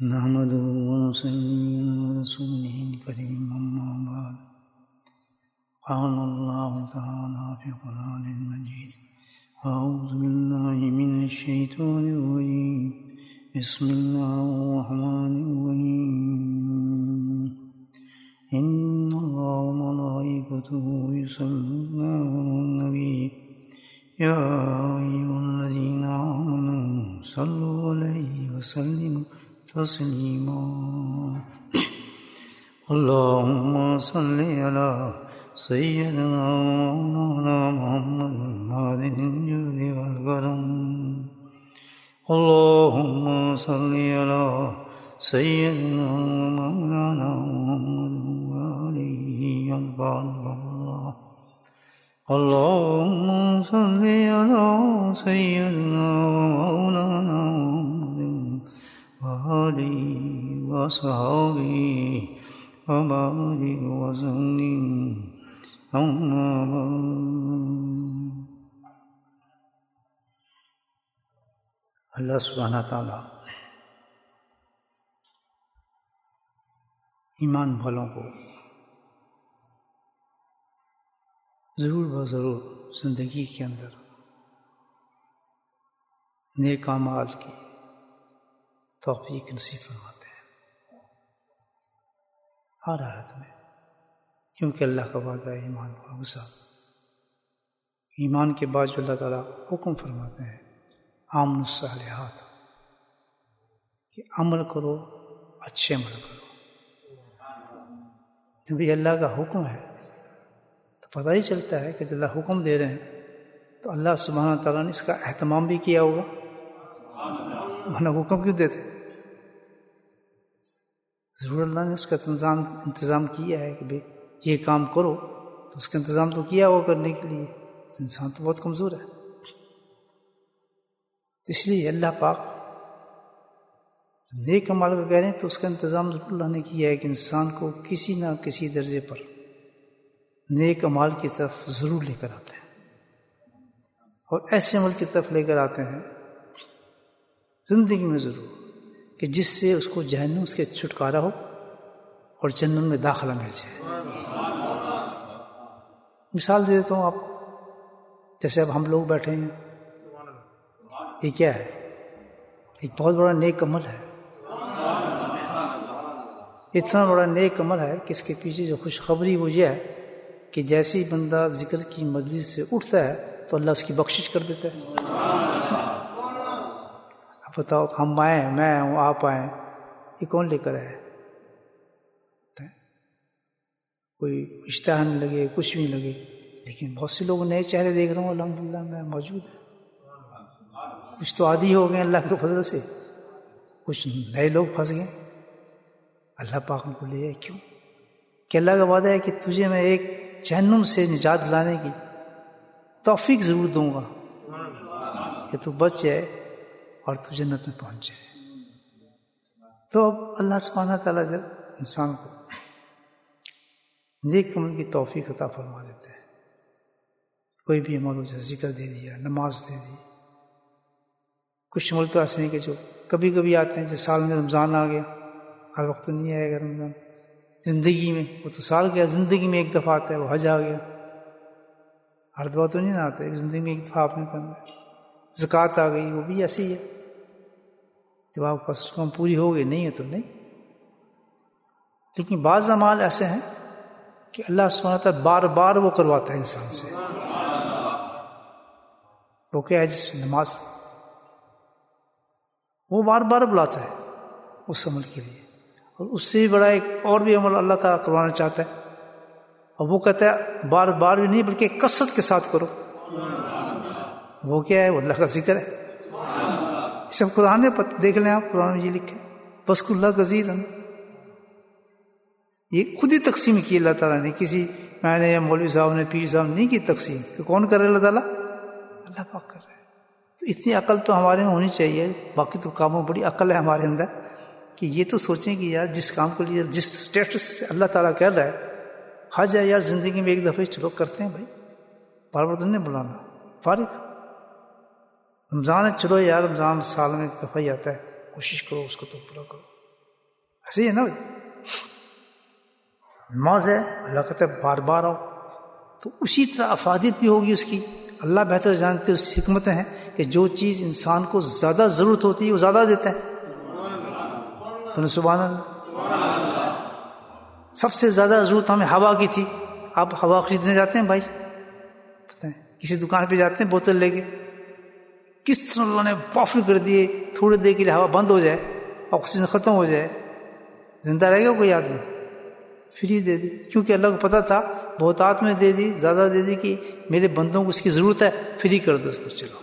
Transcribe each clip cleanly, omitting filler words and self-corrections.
نحمده ونصلي على رسوله الكريم أما بعد قال الله تعالى في القرآن المجيد أعوذ بالله من الشيطان الرجيم بسم الله الرحمن الرحيم إن الله وملائكته يصلون على النبي يا أيها الذين آمنوا صلوا عليه وسلموا تسليما اللهم صل على سيدنا مولانا محمد هذه الجود والكرم اللهم صل على سيدنا مولانا محمد وآله البر اللهم صل على سيدنا مولانا محمد وآله وصحبه وبارك وسلم أما بعد. اللہ سبحانہ تعالیٰ ایمان والوں کو ضرور بضرور زندگی کے اندر نیک اعمال کی توفیق نصیب فرماتے ہیں ہر حالت میں، کیونکہ اللہ کا وعدہ ہے ایمان والوں کے ساتھ. ایمان کے بعد جو اللہ تعالیٰ حکم فرماتے ہیں آمنوا الصالحات، کہ عمل کرو، اچھے عمل کرو. جب یہ اللہ کا حکم ہے تو پتہ ہی چلتا ہے کہ جب اللہ حکم دے رہے ہیں تو اللہ سبحانہ تعالیٰ نے اس کا اہتمام بھی کیا ہوگا، ورنہ حکم کیوں دیتے؟ ضرور اللہ نے اس کا انتظام کیا ہے کہ بھئی یہ کام کرو، تو اس کا انتظام تو کیا ہوگا کرنے کے لیے. انسان تو بہت کمزور ہے، اس لیے اللہ پاک نیک عمل کا کہہ رہے ہیں تو اس کا انتظام ضرور اللہ نے کیا ہے کہ انسان کو کسی نہ کسی درجے پر نیک عمل کی طرف ضرور لے کر آتے ہیں، اور ایسے عمل کی طرف لے کر آتے ہیں زندگی میں ضرور کہ جس سے اس کو جہنم سے چھٹکارا ہو اور جنت میں داخلہ مل جائے. مثال دے دیتا ہوں آپ، جیسے اب ہم لوگ بیٹھے ہیں، یہ کیا ہے؟ ایک بہت بڑا نیک عمل ہے. اتنا بڑا نیک عمل ہے کہ اس کے پیچھے جو خوشخبری وہ یہ ہے کہ جیسے ہی بندہ ذکر کی مجلس سے اٹھتا ہے تو اللہ اس کی بخشش کر دیتا ہے. اب بتاؤ، ہم آئیں، میں ہوں، آپ آئیں، یہ کون لے کر آئے؟ کوئی اشتہار نہیں لگے، کچھ بھی نہیں لگے، لیکن بہت سے لوگ نئے چہرے دیکھ رہا ہوں الحمدللہ میں موجود ہے. کچھ تو عادی ہو گئے اللہ کے فضل سے، کچھ نئے لوگ پھنس گئے. اللہ پاک ان کو لے آئے. کیوں؟ کہ اللہ کا وعدہ ہے کہ تجھے میں ایک جہنم سے نجات دلانے کی توفیق ضرور دوں گا کہ تو بچ جائے اور تو جنت میں پہنچ جائے. تو اب اللہ سبحانہ تعالیٰ جب انسان کو نیک عمل کی توفیق عطا فرما دیتا ہے، کوئی بھی عمل ہو، جیسے ذکر دے دیا، نماز دے دی. کچھ عمل تو ایسے ہیں کہ جو کبھی کبھی آتے ہیں، جیسے سال میں رمضان آ گیا، ہر وقت تو نہیں آئے گا رمضان. زندگی میں وہ تو سال گیا، زندگی میں ایک دفعہ آتا ہے، وہ حج آ گیا. ہر دفعہ تو نہیں آتا ہے، زندگی میں ایک دفعہ آپ نے کرنا ہے. زکوٰۃ آ گئی، وہ بھی ایسے ہی ہے، جب آپ کے پاس اس کو پوری ہو گئی، نہیں ہے تو نہیں. لیکن بعض اعمال ایسے ہیں کہ اللہ سبحانہ تعالیٰ بار بار وہ کرواتا ہے انسان سے. وہ کیا ہے؟ جس نماز وہ بار بار بلاتا ہے اس عمل کے لیے، اور اس سے بھی بڑا ایک اور بھی عمل اللہ تعالیٰ کروانا چاہتا ہے، اور وہ کہتا ہے بار بار بھی نہیں بلکہ کثرت کے ساتھ کرو. وہ کیا ہے؟ وہ اللہ کا ذکر ہے. سب قرآن میں دیکھ لیں آپ، قرآن میں یہ لکھے بس اللہ کثیر. یہ خود ہی تقسیم کی اللہ تعالیٰ نے، کسی میں نے یا مولوی صاحب نے، پیر صاحب نے نہیں کی تقسیم. کہ کون کر رہے اللہ تعالیٰ؟ اللہ پاک کر رہے. تو اتنی عقل تو ہمارے میں ہونی چاہیے. باقی تو کاموں میں بڑی عقل ہے ہمارے اندر، کہ یہ تو سوچیں کہ یار جس کام کے لیے جس اسٹیٹس سے اللہ تعالیٰ کہہ رہا ہے، حج ہے یار زندگی میں ایک دفعہ چلو کرتے ہیں بھائی، بار بار تو نہیں بلانا. فارغ رمضان ہے، چلو یار رمضان سال میں ایک دفعہ ہی آتا ہے، کوشش کرو اس کو تو پورا کرو. ایسے ہی ہے نا. نماز ہے اللہ کہتا ہے بار بار آؤ، تو اسی طرح افادیت بھی ہوگی اس کی. اللہ بہتر جانتے اس حکمتیں ہیں کہ جو چیز انسان کو زیادہ ضرورت ہوتی ہے وہ زیادہ دیتا ہے. سبحان اللہ. سب سے زیادہ ضرورت ہمیں ہوا کی تھی. آپ ہوا خریدنے جاتے ہیں بھائی، کسی دکان پہ جاتے ہیں بوتل لے کے، کس طرح اللہ نے وافر کر دیے، تھوڑی دیر کے لیے ہوا بند ہو جائے، آکسیجن ختم ہو جائے، زندہ رہے گا کوئی آدمی؟ فری دے دی، کیونکہ اللہ کو پتا تھا بہتات میں دے دی، زیادہ دے دی کہ میرے بندوں کو اس کی ضرورت ہے، فری کر دو اس کو، چلو،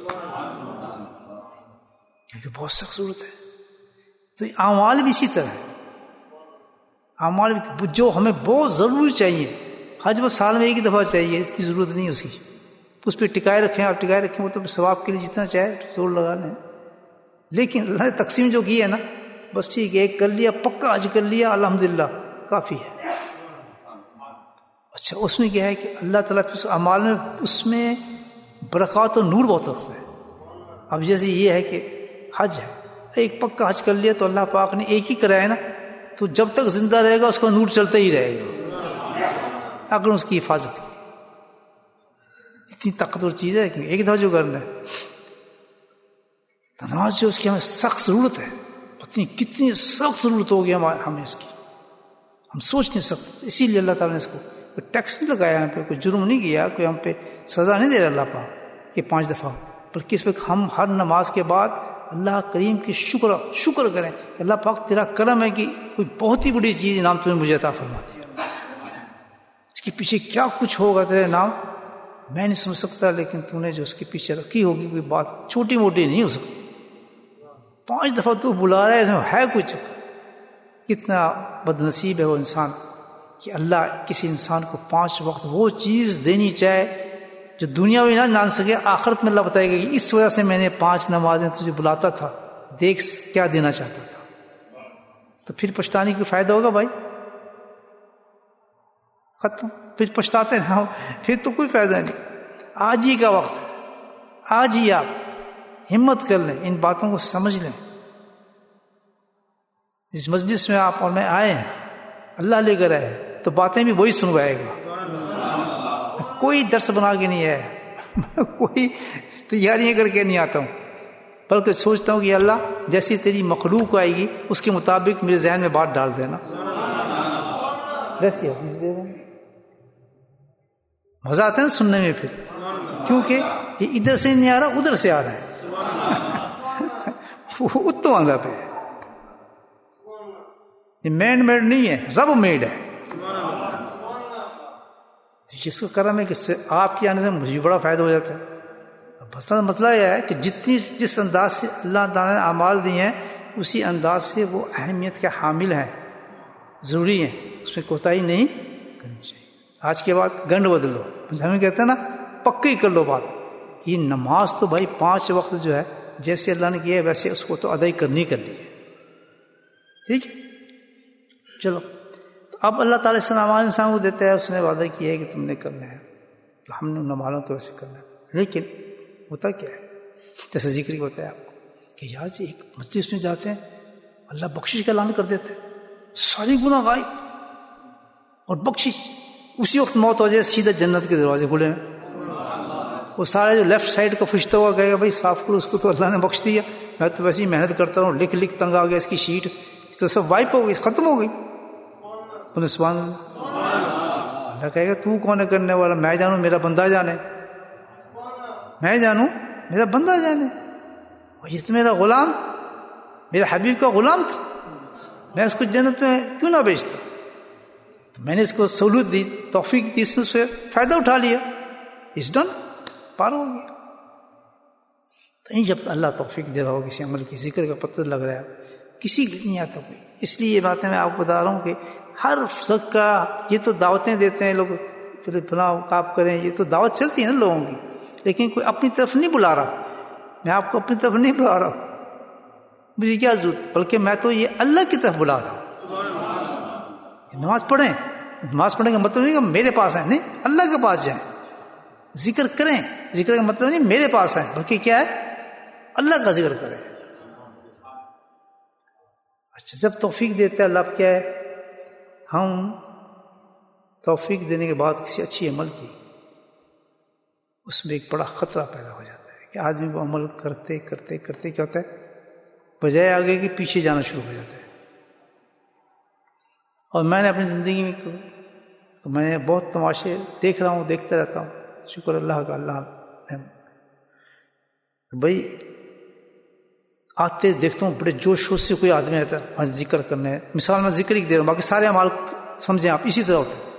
کیونکہ بہت سخت ضرورت ہے. تو اعمال بھی اسی طرح ہے. اعمال جو ہمیں بہت ضروری چاہیے، حج بس سال میں ایک ہی دفعہ چاہیے، اس کی ضرورت نہیں اس کی، اس پہ ٹکائے رکھیں، آپ ٹکائے رکھیں، وہ تو ثواب کے لیے جتنا چاہے زور لگا لیں. لیکن اللہ نے تقسیم جو کی ہے نا، بس ٹھیک ہے، ایک کر لیا، پکا حج کر لیا، الحمدللہ کافی ہے. اچھا، اس میں کیا ہے کہ اللہ تعالیٰ اعمال میں اس میں برکات اور نور بہت رکھتا ہے. اب جیسے یہ ہے کہ حج ہے، ایک پکا حج کر لیا تو اللہ پاک نے ایک ہی کرایا نا، تو جب تک زندہ رہے گا اس کا نور چلتا ہی رہے گا اگر اس کی حفاظت کی. اتنی طاقتور چیز ہے کہ ایک دفعہ جو کرنا ہے. نماز جو اس کی ہمیں سخت ضرورت ہے، پتہ نہیں کتنی سخت ضرورت ہوگی ہمیں اس کی، ہم سوچ نہیں سکتے. اسی لیے اللہ تعالیٰ نے اس کو کوئی ٹیکس نہیں لگایا، ہم پہ کوئی جرم نہیں کیا، کوئی ہم پہ سزا نہیں دے رہا اللہ پاک کہ 5 دفعہ، بلکہ اس پہ ہم ہر نماز کے بعد اللہ کریم کی شکر کریں کہ اللہ پاک تیرا کرم ہے کہ کوئی بہت ہی بڑی چیز انعام تم نے مجھے عطا فرما دیا. اس کے پیچھے کیا کچھ ہوگا تیرے نام میں نہیں سمجھ سکتا، لیکن تو نے جو اس کے پیچھے رکھی ہوگی کوئی بات چھوٹی موٹی نہیں ہو سکتی. 5 دفعہ تو بلا رہا ہے، اس میں ہے کوئی چکر. کتنا بد نصیب ہے وہ انسان کہ اللہ کسی انسان کو 5 وقت وہ چیز دینی چاہے جو دنیا میں نہ جان سکے، آخرت میں اللہ بتائے گا کہ اس وجہ سے میں نے 5 نمازیں تجھے بلاتا تھا، دیکھ کیا دینا چاہتا تھا. تو پھر پچھتانے کی فائدہ ہوگا بھائی؟ ختم. پھر پچھتاتے رہو، پھر تو کوئی فائدہ نہیں. آج ہی کا وقت ہے، آج ہی آپ ہمت کر لیں، ان باتوں کو سمجھ لیں. اس مجلس میں آپ اور میں آئے ہیں، اللہ لے کر آئے تو باتیں بھی وہی سنوائے گا. کوئی درس بنا کے نہیں ہے، کوئی تیاریاں کر کے نہیں آتا ہوں، بلکہ سوچتا ہوں کہ اللہ جیسی تیری مخلوق آئے گی اس کے مطابق میرے ذہن میں بات ڈال دینا. ویسی حدیث دے رہے ہیں، مزہ آتا ہے نا سننے میں، پھر کیونکہ یہ ادھر سے نہیں آ رہا، ادھر سے آ رہا ہے. اتو آندھا پہ ہے، یہ مین میڈ نہیں ہے، رب میڈ ہے. جس کو کرم ہے کہ آپ کے آنے سے مجھے بڑا فائدہ ہو جاتا ہے. بس مسئلہ یہ ہے کہ جس انداز سے اللہ تعالیٰ نے اعمال دیے ہیں اسی انداز سے وہ اہمیت کے حامل ہیں، ضروری ہیں، اس میں کوتاہی نہیں کرنی چاہیے. آج کے بعد گنڈ بدل لو، ہمیں کہتے ہیں نا پکی کر لو بات کہ نماز تو بھائی 5 وقت جو ہے جیسے اللہ نے کیا ہے ویسے اس کو تو ادائی کرنی ہے. ٹھیک ہے، چلو. اب اللہ تعالیٰ اس نماز انسان کو دیتا ہے، اس نے وعدہ کیا ہے کہ تم نے کرنا ہے، تو ہم نے نمازوں کو ویسے کرنا ہے. لیکن ہوتا کیا ہے، جیسے ذکر کی بتایا آپ کو کہ یار جی ایک مجلس میں جاتے ہیں اللہ بخشش کا اعلان کر دیتے ہیں، ساری گناہ غائب اور بخشش. اسی وقت موت ہو جائے سیدھا جنت کے دروازے کھلے ہیں. وہ سارے جو لیفٹ سائڈ کا فرشتہ ہوا کہے گا بھائی صاف کرو اس کو، تو اللہ نے بخش دیا، میں تو ویسے ہی محنت کرتا ہوں، لکھ تنگ آ گیا اس کی شیٹ، تو سب وائپ ہو گئی، ختم ہو گئی. سبحان اللہ. اللہ کہے گا تو کون ہے کرنے والا؟ میں جانوں میرا بندہ جانے، میں جانوں میرا بندہ جانے. اور یہ تو میرا غلام، میرے حبیب کا غلام تھا، میں اس کو جنت میں کیوں نہ بیچتا؟ تو میں نے اس کو سہولت دی، توفیق دی، اس نے اس سے فائدہ اٹھا لیا، اس ڈن، پار ہو گیا. تو جب اللہ توفیق دے رہا ہو کسی عمل کی، ذکر کا پتہ لگ رہا ہے، کسی کی نہیں آتا کوئی. اس لیے یہ باتیں میں آپ کو بتا رہا ہوں کہ ہر فرق کا، یہ تو دعوتیں دیتے ہیں لوگ، پھر فلاں آپ کریں، یہ تو دعوت چلتی ہے نا لوگوں کی، لیکن کوئی اپنی طرف نہیں بلا رہا. میں آپ کو اپنی طرف نہیں بلا رہا ہوں، مجھے کیا ضرورت، بلکہ میں تو یہ اللہ کی طرف بلا رہا ہوں. نماز پڑھیں، نماز پڑھنے کا مطلب نہیں کہ میرے پاس ہے، نہیں، اللہ کے پاس جائیں. ذکر کریں، ذکر کا مطلب نہیں میرے پاس ہے، بلکہ کیا ہے، اللہ کا ذکر کریں. اچھا جب توفیق دیتا ہے اللہ کیا ہے، ہم توفیق دینے کے بعد کسی اچھی عمل کی، اس میں ایک بڑا خطرہ پیدا ہو جاتا ہے کہ آدمی وہ عمل کرتے کرتے کرتے کیا ہوتا ہے، بجائے آگے کہ پیچھے جانا شروع ہو جاتا ہے. اور میں نے اپنی زندگی میں تو میں نے بہت تماشے دیکھ رہا ہوں، دیکھتا رہتا ہوں. شکر اللہ کا، اللہ نے بھائی آتے دیکھتا ہوں بڑے جوش شوش سے کوئی آدمی آتا ہے ذکر کرنے، مثال میں ذکر ہی دے رہا ہوں، باقی سارے اعمال سمجھیں آپ اسی طرح ہوتے ہیں،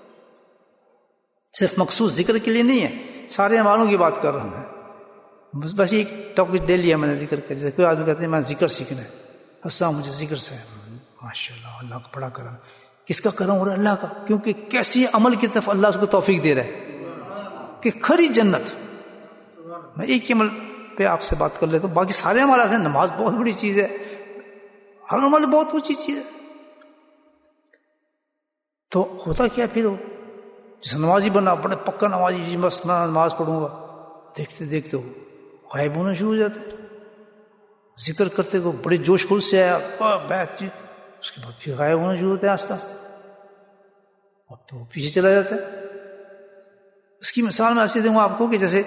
صرف مخصوص ذکر کے لیے نہیں ہے، سارے اعمالوں کی بات کر رہا ہوں. بس ایک ٹاپک دے لیا میں نے ذکر کا. جیسے کوئی آدمی کہتے ہیں میں ذکر سیکھنا ہے، ہنسا مجھے ذکر سے، ماشاء اللہ اللہ کا بڑا کرم. کس کا کرم ہو رہا ہے؟ اللہ کا. کیونکہ کیسی عمل کی طرف اللہ اس کو توفیق دے رہا ہے کہ کھری جنت. میں ایک عمل پہ آپ سے بات کر لیتا ہوں، باقی سارے عمل ایسے. نماز بہت بڑی چیز ہے، ہر عمل بہت اونچی چیز ہے. تو ہوتا کیا پھر وہ جیسے نمازی بنا، بڑے پکا نمازی، جی بس میں نماز پڑھوں گا، دیکھتے دیکھتے وہ غائب ہونا شروع ہو جاتا ہے. ذکر کرتے کو بڑے جوش خروش سے آیا بیت، اس کے بعد پھر غائب ہونا شروع ہوتا ہے آہستہ آہستہ، اور پھر وہ پیچھے چلا جاتا ہے. اس کی مثال میں ایسے دوں گا آپ کو کہ جیسے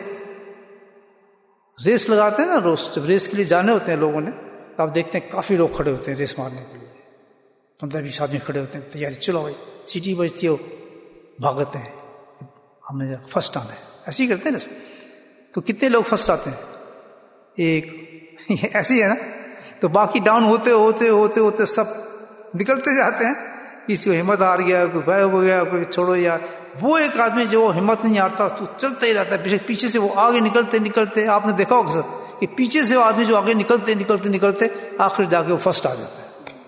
ریس لگاتے ہیں نا، روز جب ریس کے لیے جانے ہوتے ہیں لوگوں نے، تو آپ دیکھتے ہیں کافی لوگ کھڑے ہوتے ہیں ریس مارنے کے لیے، 15-20 آدمی کھڑے ہوتے ہیں تیاری، چلو بھائی سیٹی بجتی ہو بھاگتے ہیں، ہم نے فرسٹ آنا ہے، ایسے ہی کرتے ہیں نا. تو کتنے لوگ فرسٹ آتے ہیں؟ ایک. ایسے ہی ہے نا. تو باقی ڈاؤن ہوتے ہوتے ہوتے ہوتے سب نکلتے جاتے ہیں. کسی کو ہمت ہار گیا، کوئی غائب ہو گیا، کوئی چھوڑو یار. وہ ایک آدمی جو ہمت نہیں ہارتا تو چلتا ہی رہتا ہے، پیچھے سے وہ آگے نکلتے نکلتے، آپ نے دیکھا ہوگا سر کہ پیچھے سے وہ آدمی جو آگے نکلتے نکلتے نکلتے آخر جا کے وہ فرسٹ آ جاتا ہے.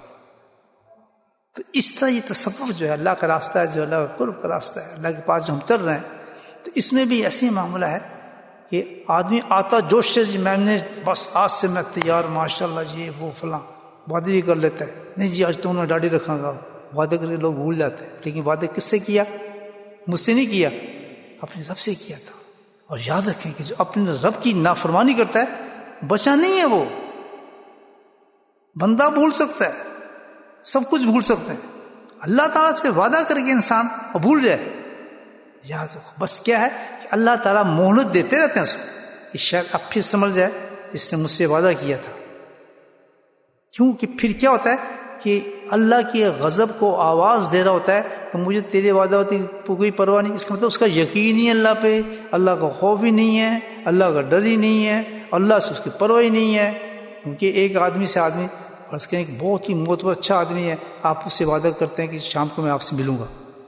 تو اس طرح یہ تصوف جو ہے اللہ کا راستہ ہے، جو اللہ کا قرب کا راستہ ہے، اللہ کے پاس جو ہم چل رہے ہیں، تو اس میں بھی ایسے ہی معاملہ ہے کہ آدمی آتا جوش سے، جی میں نے بس آج سے میں تیار، ماشاء اللہ جی وہ فلاں وعدے بھی کر لیتا ہے، نہیں جی آج تو انہوں نے داڑھی رکھا گا، وعدے کر کے لوگ بھول جاتے ہیں. لیکن وعدے کس سے کیا؟ مجھ سے نہیں کیا، اپنے رب سے کیا تھا. اور یاد رکھیں کہ جو اپنے رب کی نافرمانی کرتا ہے بچا نہیں ہے. وہ بندہ بھول سکتا ہے، سب کچھ بھول سکتے ہیں، اللہ تعالیٰ سے وعدہ کر کے انسان اور بھول جائے. یاد رکھو بس کیا ہے کہ اللہ تعالیٰ مہلت دیتے رہتے ہیں اس کو کہ شاید اب پھر سمجھ جائے اس نے مجھ سے وعدہ کیا تھا. کیونکہ پھر کیا ہوتا ہے کہ اللہ کی غضب کو آواز دے رہا ہوتا ہے کہ مجھے تیرے وعدہ ہوتی کوئی پرواہ نہیں. اس کا مطلب اس کا یقین ہی اللہ پہ، اللہ کا خوف ہی نہیں ہے، اللہ کا ڈر ہی نہیں ہے، اللہ سے اس کی پرواہ ہی نہیں ہے. کیونکہ ایک آدمی سے آدمی فرض کریں کہ بہت ہی معتبر اچھا آدمی ہے، آپ اس سے وعدہ کرتے ہیں کہ شام کو میں آپ سے ملوں گا.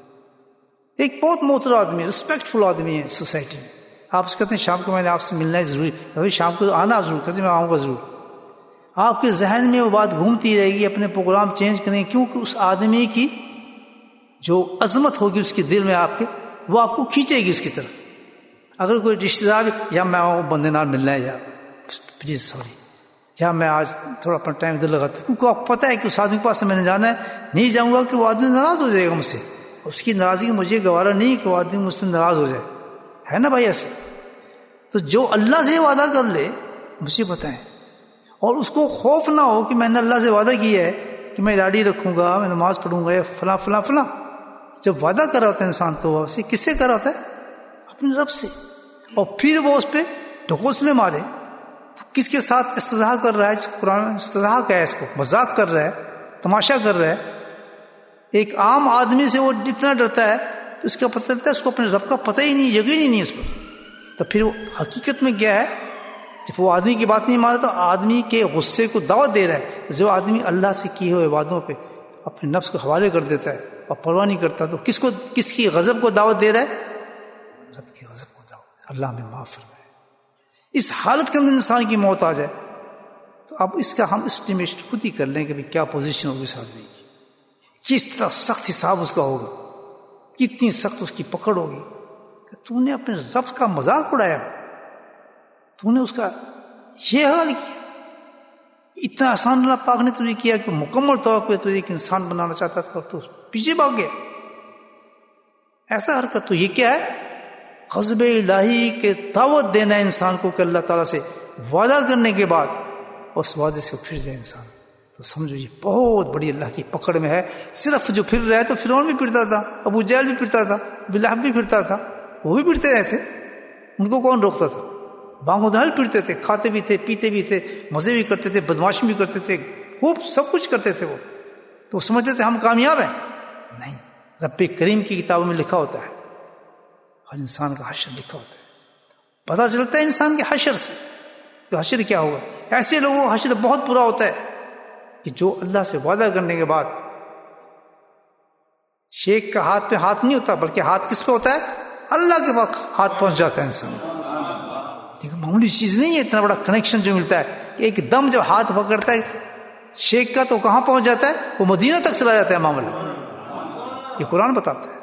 ایک بہت محترم آدمی ہے، رسپیکٹفل آدمی ہے سوسائٹی میں، آپ اس کہتے ہیں شام کو میں نے آپ سے ملنا ہے ضروری، ابھی شام کو آنا ضرور، کہتے میں آؤں گا ضرور. آپ کے ذہن میں وہ بات گھومتی رہے گی، اپنے پروگرام چینج کریں، کیونکہ اس آدمی کی جو عظمت ہوگی اس کے دل میں آپ کے، وہ آپ کو کھینچے گی اس کی طرف. اگر کوئی رشتے دار یا میں آؤں بندے نال ملنا ہے، یا پلیز سوری، یا میں آج تھوڑا اپنا ٹائم ادھر لگاتا ہوں، کیونکہ آپ پتہ ہے کہ اس آدمی کے پاس میں نے جانا ہے، نہیں جاؤں گا کہ وہ آدمی ناراض ہو جائے گا مجھ سے، اس کی ناراضگی مجھے گوارا نہیں کہ وہ آدمی مجھ سے ناراض ہو جائے، ہے نا بھائی ایسے. تو جو اللہ سے وعدہ کر لے مجھے بتائیں، اور اس کو خوف نہ ہو کہ میں نے اللہ سے وعدہ کیا ہے کہ میں داڑھی رکھوں گا، میں نماز پڑھوں گا، یا فلاں فلاں فلاں. جب وعدہ کر رہا ہوتا ہے انسان تو وہ اسے کس سے کر رہا ہوتا ہے؟ اپنے رب سے. اور پھر وہ اس پہ ڈھکوسلے مارے، کس کے ساتھ استضاء کر رہا ہے؟ جس کو قرآن میں استضاء کہا ہے، اس کو مذاق کر رہا ہے، تماشا کر رہا ہے. ایک عام آدمی سے وہ جتنا ڈرتا ہے تو اس کا پتہ چلتا ہے اس کو اپنے رب کا پتہ ہی نہیں، یقین ہی نہیں اس پر. تو پھر وہ حقیقت میں کیا ہے، جب وہ آدمی کی بات نہیں مانا تو آدمی کے غصے کو دعوت دے رہا ہے. تو جو آدمی اللہ سے کیے ہوئے وعدوں پہ اپنے نفس کو حوالے کر دیتا ہے اور پرواہ نہیں کرتا، تو کس کی غضب کو دعوت دے رہا ہے؟ رب کی غضب کو دعوت دے. اللہ ہمیں معاف فرمائے. اس حالت کے اندر انسان کی موت آ جائے تو اب اس کا ہم اسٹیمیٹ خود ہی کر لیں کہ کیا پوزیشن ہوگی اس آدمی کی، کس طرح سخت حساب اس کا ہوگا، کتنی سخت اس کی پکڑ ہوگی کہ تو نے اپنے رب کا مذاق اڑایا، تو نے اس کا یہ حال کیا. اتنا آسان اللہ پاک نے تجھے کیا کہ مکمل طور پہ تجھے ایک انسان بنانا چاہتا تھا اور تو پیچھے بھاگ گیا. ایسا حرکت تو یہ کیا ہے؟ غضب الہی کے دعوت دینا ہے انسان کو کہ اللہ تعالیٰ سے وعدہ کرنے کے بعد اس وعدے سے پھر جائے انسان. تو سمجھو یہ بہت بڑی اللہ کی پکڑ میں ہے. صرف جو پھر رہا ہے تو فرعون بھی پھرتا تھا, ابو جہل بھی پھرتا تھا, ابو لہب بھی پھرتا تھا, وہ بھی پھرتے رہے تھے, ان کو کون روکتا تھا؟ بانگ و دہل پھرتے تھے, کھاتے بھی تھے, پیتے بھی تھے, مزے بھی کرتے تھے, بدماشی بھی کرتے تھے, خوب سب کچھ کرتے تھے. وہ تو سمجھتے تھے ہم کامیاب ہیں. نہیں, رب کریم کی کتابوں میں لکھا ہوتا ہے ہر انسان کا حشر لکھا ہوتا ہے. پتہ چلتا ہے انسان کے حشر سے کہ حشر کیا ہوگا. ایسے لوگوں کا حشر بہت برا ہوتا ہے کہ جو اللہ سے وعدہ کرنے کے بعد شیخ کا ہاتھ پہ ہاتھ نہیں ہوتا, بلکہ ہاتھ کس پہ ہوتا ہے؟ اللہ کے پاس ہاتھ پہنچ جاتا ہے انسان. دیکھو معمولی چیز نہیں ہے اتنا بڑا کنیکشن جو ملتا ہے. ایک دم جب ہاتھ پکڑتا ہے شیخ کا تو کہاں پہنچ جاتا ہے؟ وہ مدینہ تک چلا جاتا ہے معاملہ. یہ قرآن بتاتا ہے.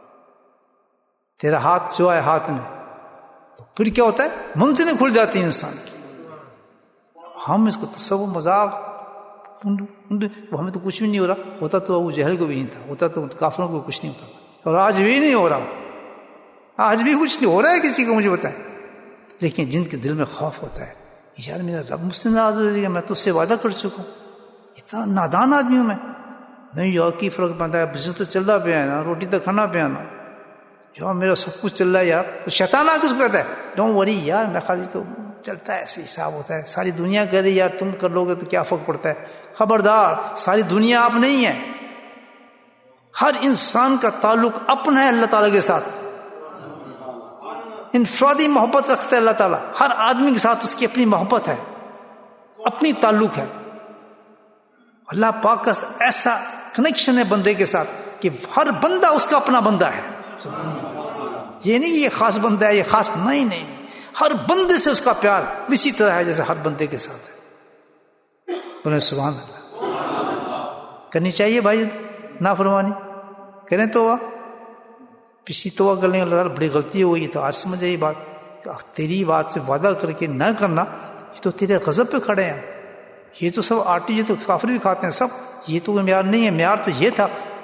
تیرا ہاتھ جو ہے ہاتھ میں تو پھر کیا ہوتا ہے؟ منزلیں کھل جاتی ہیں انسان کی. ہم اس کو تصور مذاق ہمیں تو کچھ بھی نہیں ہو رہا ہوتا, تو ابو جہل کو بھی نہیں تھا, ہوتا تو کافروں کو کچھ نہیں ہوتا, اور آج بھی نہیں ہو رہا, آج بھی کچھ نہیں ہو رہا ہے کسی کو مجھے بتائیں. لیکن جن کے دل میں خوف ہوتا ہے کہ یار میرا رب مجھ سے ناراض ہو جائے گا, میں تو اس سے وعدہ کر چکا ہوں, اتنا نادان آدمی ہوں میں. نہیں یار کی فرق پڑتا ہے, بزنس تو چل رہا پہ آنا, روٹی تو کھانا پہ آنا, یار میرا سب کچھ چل رہا ہے یار. تو شیطان آ کے اس کو کہتا ہے ڈونٹ وری یار, میں خالی تو چلتا ہے, ایسے حساب ہوتا ہے, ساری دنیا کہہ رہی یار تم کر لو گے تو کیا فرق پڑتا ہے. خبردار, ساری دنیا آپ نہیں ہے. ہر انسان کا تعلق اپنا ہے اللہ تعالیٰ کے ساتھ, انفرادی محبت رکھتا ہے اللہ تعالیٰ. ہر آدمی کے ساتھ اس کی اپنی محبت ہے, اپنی تعلق ہے. اللہ پاک کا ایسا کنیکشن ہے بندے کے ساتھ کہ ہر بندہ اس کا اپنا بندہ ہے. یہ نہیں کہ یہ خاص بندہ ہے, یہ خاص نہیں, ہر بندے سے اس کا پیار اسی طرح ہے جیسے ہر بندے کے ساتھ ہے. بولے سبحان اللہ. کرنی چاہیے بھائی نافرمانی, کریں توبہ. پچھلی توبہ کر لیں, اللہ تعالیٰ بڑی غلطی ہو گئی تو آج سمجھ یہ بات, تیری بات سے وعدہ کر کے نہ کرنا, یہ تو تیرے غضب پہ کھڑے ہیں. یہ تو سب آٹی, یہ تو کافر بھی کھاتے ہیں سب, یہ تو معیار نہیں ہے. معیار تو یہ تھا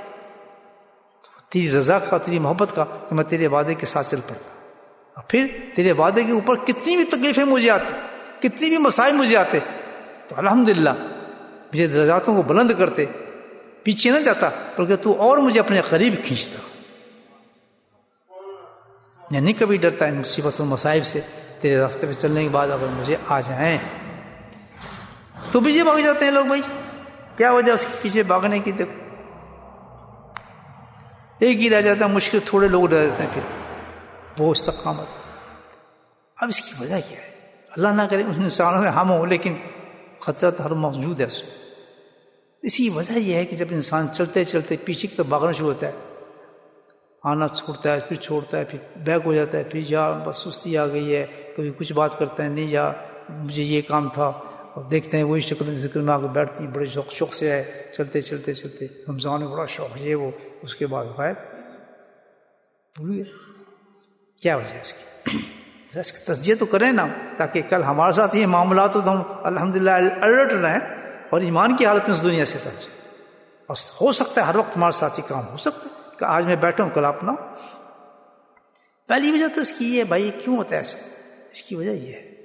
تیری رضا کا, تیری محبت کا, کہ میں تیرے وعدے کے ساتھ چل پڑتا. اور پھر تیرے وعدے کے اوپر کتنی بھی تکلیفیں مجھے آتی, کتنی بھی مسائل مجھے آتے, تو الحمدللہ مجھے درجاتوں کو بلند کرتے, پیچھے نہ جاتا, بلکہ تو اور مجھے اپنے قریب کھینچتا. میں نہیں کبھی ڈرتا ان مصیبت و مصائب سے. تیرے راستے پہ چلنے کے بعد اگر مجھے آ جائیں تو پیچھے بھاگ جاتے ہیں لوگ. بھائی کیا وجہ اس کے پیچھے بھاگنے کی؟ دیکھو ایک ہی رہ جاتا ہے مشکل, تھوڑے لوگ رہ جاتے ہیں پھر وہ استقامت. اب اس کی وجہ کیا ہے؟ اللہ نہ کرے ان انسانوں میں ہم ہوں, لیکن خطرہ تو ہر موجود ہے اس میں. اسی وجہ یہ ہے کہ جب انسان چلتے چلتے پیچھے کی طرف بھاگنا شروع ہوتا ہے, آنا چھوڑتا ہے, پھر چھوڑتا ہے, پھر بیک ہو جاتا ہے, پھر جا بس سستی آ گئی ہے, کبھی کچھ بات کرتا ہے, نہیں جا مجھے یہ کام تھا, اور دیکھتے ہیں وہی شکل ذکر میں آ کے بیٹھتی, بڑے شوق سے ہے, چلتے چلتے چلتے رمضان میں بڑا شوق یہ وہ, اس کے بعد غائب. بھول گئے. کیا وجہ ہے اس کی؟ اس کی تجزیہ تو کریں نا, تاکہ کل ہمارے ساتھ یہ معاملات ہو تو ہم الحمدللہ الرٹ رہیں اور ایمان کی حالت میں اس دنیا سے سچ. اور ہو سکتا ہے ہر وقت ہمارے ساتھ ہی کام ہو سکتا ہے کہ آج میں بیٹھا ہوں کل آپ نہ. پہلی وجہ تو اس کی یہ ہے بھائی, کیوں ہوتا ہے ایسا؟ اس کی وجہ یہ ہے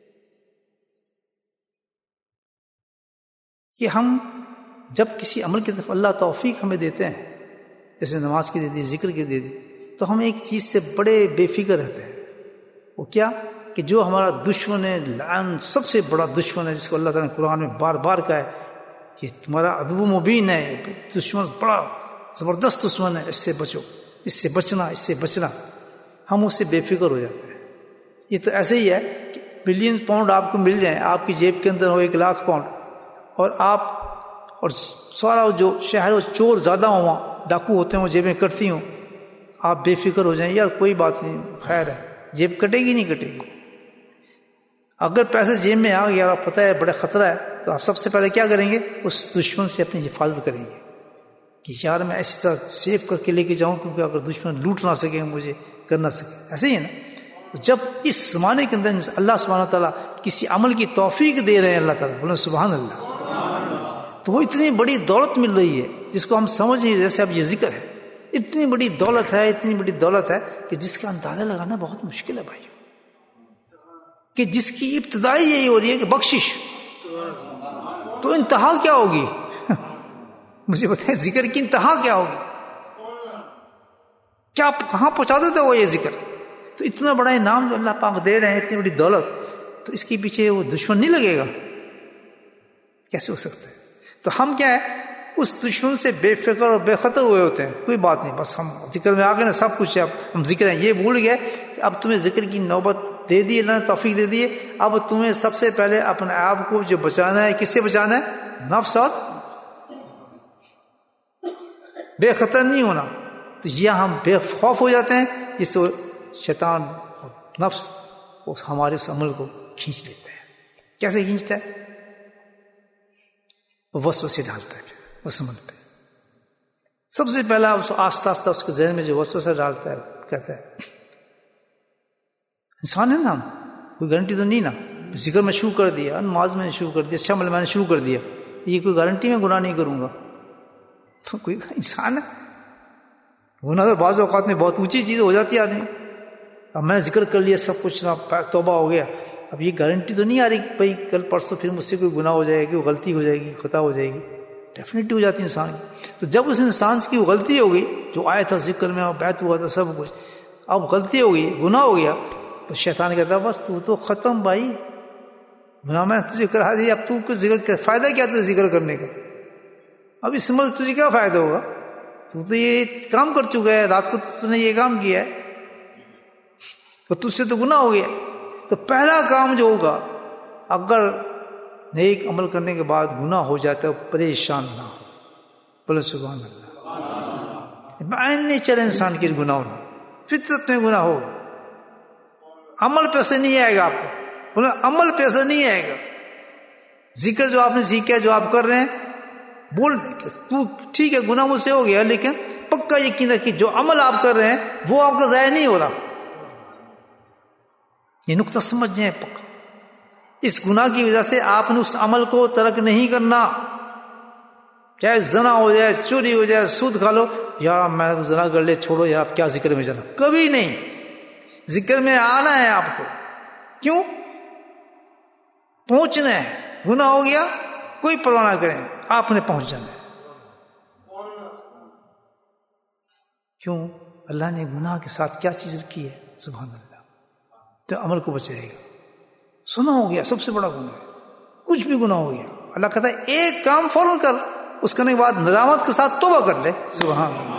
کہ ہم جب کسی عمل کی طرف اللہ توفیق ہمیں دیتے ہیں, جیسے نماز کی دے دی, ذکر کی دے دی, تو ہم ایک چیز سے بڑے بے فکر رہتے ہیں. وہ کیا کہ جو ہمارا دشمن ہے, لعن سب سے بڑا دشمن ہے, جس کو اللہ تعالیٰ نے قرآن میں بار بار کہا ہے کہ تمہارا عدو مبین ہے, دشمن بڑا زبردست دشمن ہے, اس سے بچو, اس سے بچنا, اس سے بچنا. ہم اس سے بے فکر ہو جاتے ہیں. یہ تو ایسے ہی ہے کہ بلینز پاؤنڈ آپ کو مل جائیں, آپ کی جیب کے اندر ہو 1,00,000 پاؤنڈ, اور آپ اور سارا جو شہر و چور زیادہ ہوں, وہاں ڈاکو ہوتے ہیں, وہ جیبیں کٹتی ہوں, آپ بے فکر ہو جائیں, یار کوئی بات نہیں, خیر ہے, جیب کٹے گی نہیں کٹے گی. اگر پیسے جیب میں آ گیا, آپ پتہ ہے بڑا خطرہ ہے, تو آپ سب سے پہلے کیا کریں گے؟ اس دشمن سے اپنی حفاظت کریں گے کہ یار میں ایسی طرح سیو کر کے لے کے جاؤں, کیونکہ اگر دشمن لوٹ نہ سکے, مجھے کر نہ سکے. ایسے ہی ہے نا. جب اس زمانے کے اندر اللہ سبحانہ تعالیٰ کسی عمل کی توفیق دے رہے ہیں, اللہ تعالیٰ بولے سبحان اللہ, تو وہ اتنی بڑی دولت مل رہی ہے جس کو ہم سمجھ نہیں, جیسے اب یہ ذکر ہے, اتنی بڑی دولت ہے, اتنی بڑی دولت ہے کہ جس کا اندازہ لگانا بہت مشکل ہے بھائی, کہ جس کی ابتدائی یہی ہو رہی ہے کہ بخشش. تو انتہا کیا ہوگی؟ مجھے بتائیں ذکر کی انتہا کیا ہوگی؟ کیا کہاں پہنچا دیتا وہ یہ ذکر؟ تو اتنا بڑا انعام جو اللہ پاک دے رہے ہیں، اتنی بڑی دولت، تو اس کے پیچھے وہ دشمن نہیں لگے گا؟ کیسے ہو سکتا ہے؟ تو ہم کیا ہے، اس دشمن سے بے فکر اور بے خطر ہوئے ہوتے ہیں، کوئی بات نہیں، بس ہم ذکر میں آ گئے نا، سب کچھ ہے، ہم ذکر ہیں، یہ بھول گئے کہ اب تمہیں ذکر کی نوبت دے دی، اللہ نے توفیق دے دی ہے، اب تمہیں سب سے پہلے اپنے آپ کو جو بچانا ہے، کس سے بچانا ہے؟ نفس، اور بے خطر نہیں ہونا۔ تو یہ ہم بے خوف ہو جاتے ہیں، جس سے شیطان نفس اس ہمارے اس عمل کو کھینچ لیتا ہے۔ کیسے کھینچتا ہے؟ وسوسے ڈالتا ہے اس عمل پہ۔ سب سے پہلا آہستہ آہستہ اس کے ذہن میں جو وسوسہ ڈالتا ہے، کہتا ہے انسان ہے نا، کوئی گارنٹی تو نہیں نا، ذکر میں شروع کر دیا، نماز میں نے شروع کر دیا، اچھا عمل میں نے شروع کر دیا، یہ کوئی گارنٹی میں گناہ نہیں کروں گا؟ تو کوئی انسان ہے، گناہ تو بعض اوقات میں بہت اونچی چیز ہو جاتی ہے آدمی، اب میں نے ذکر کر لیا، سب کچھ توبہ ہو گیا، اب یہ گارنٹی تو نہیں آ رہی کہ بھائی کل پرسوں پھر مجھ سے کوئی گناہ ہو جائے گی، کوئی غلطی ہو جائے گی، خطا ہو جائے گی، ڈیفینیٹلی ہو جاتی ہے انسان کی۔ تو جب اس انسان کی وہ غلطی ہو گئی، جو آیا تھا ذکر میں اور بیعت ہوا تھا سب کچھ، اب غلطی ہو گئی، گناہ ہو گیا، تو شیطان کہتا ہے بس تو ختم بھائی، گناہ میں تجھے کرا دیا، اب تو کچھ ذکر کر، فائدہ کیا تجھے ذکر کرنے کا؟ ابھی سمجھ تجھے کیا فائدہ ہوگا، تو یہ کام کر چکا ہے، رات کو تو نے یہ کام کیا ہے، تو تجھ سے تو گناہ ہو گیا۔ تو پہلا کام جو ہوگا، اگر نیک عمل کرنے کے بعد گناہ ہو جاتا ہے، پریشان نہ ہو، بولے سبحان اللہ۔ بعین نیچر انسان کے گناہ ہونا، فطرت میں گناہ ہوگا، عمل پہ سے نہیں آئے گا آپ کو، بولے عمل پہ سے نہیں آئے گا۔ ذکر جو آپ نے سیکھا، جو آپ کر رہے ہیں، بول دیں کہ تو ٹھیک ہے گناہ مجھ سے ہو گیا، لیکن پکا یقین رکھیے جو عمل آپ کر رہے ہیں وہ آپ کا ضائع نہیں ہو رہا۔ یہ نقطہ سمجھیں پکا، اس گناہ کی وجہ سے آپ نے اس عمل کو ترک نہیں کرنا، چاہے زنا ہو جائے، چوری ہو جائے، سود کھا لو، یار میں نے تو زنا کر لیا، چھوڑو یار، آپ کیا ذکر میں جانا، کبھی نہیں، ذکر میں آنا ہے آپ کو۔ کیوں؟ پہنچنا ہے، گناہ ہو گیا کوئی پرواہ نہ کریں، آپ نے پہنچ جانا ہے۔ کیوں؟ اللہ نے گناہ کے ساتھ کیا چیز رکھی ہے؟ سبحان اللہ، تو عمل کو بچائے گا۔ سنا ہو گیا سب سے بڑا گناہ ہے، کچھ بھی گناہ ہو گیا، اللہ کہتا ہے ایک کام فوراً کر، اس کرنے کے بعد ندامت کے ساتھ توبہ کر لے۔ سبحان اللہ،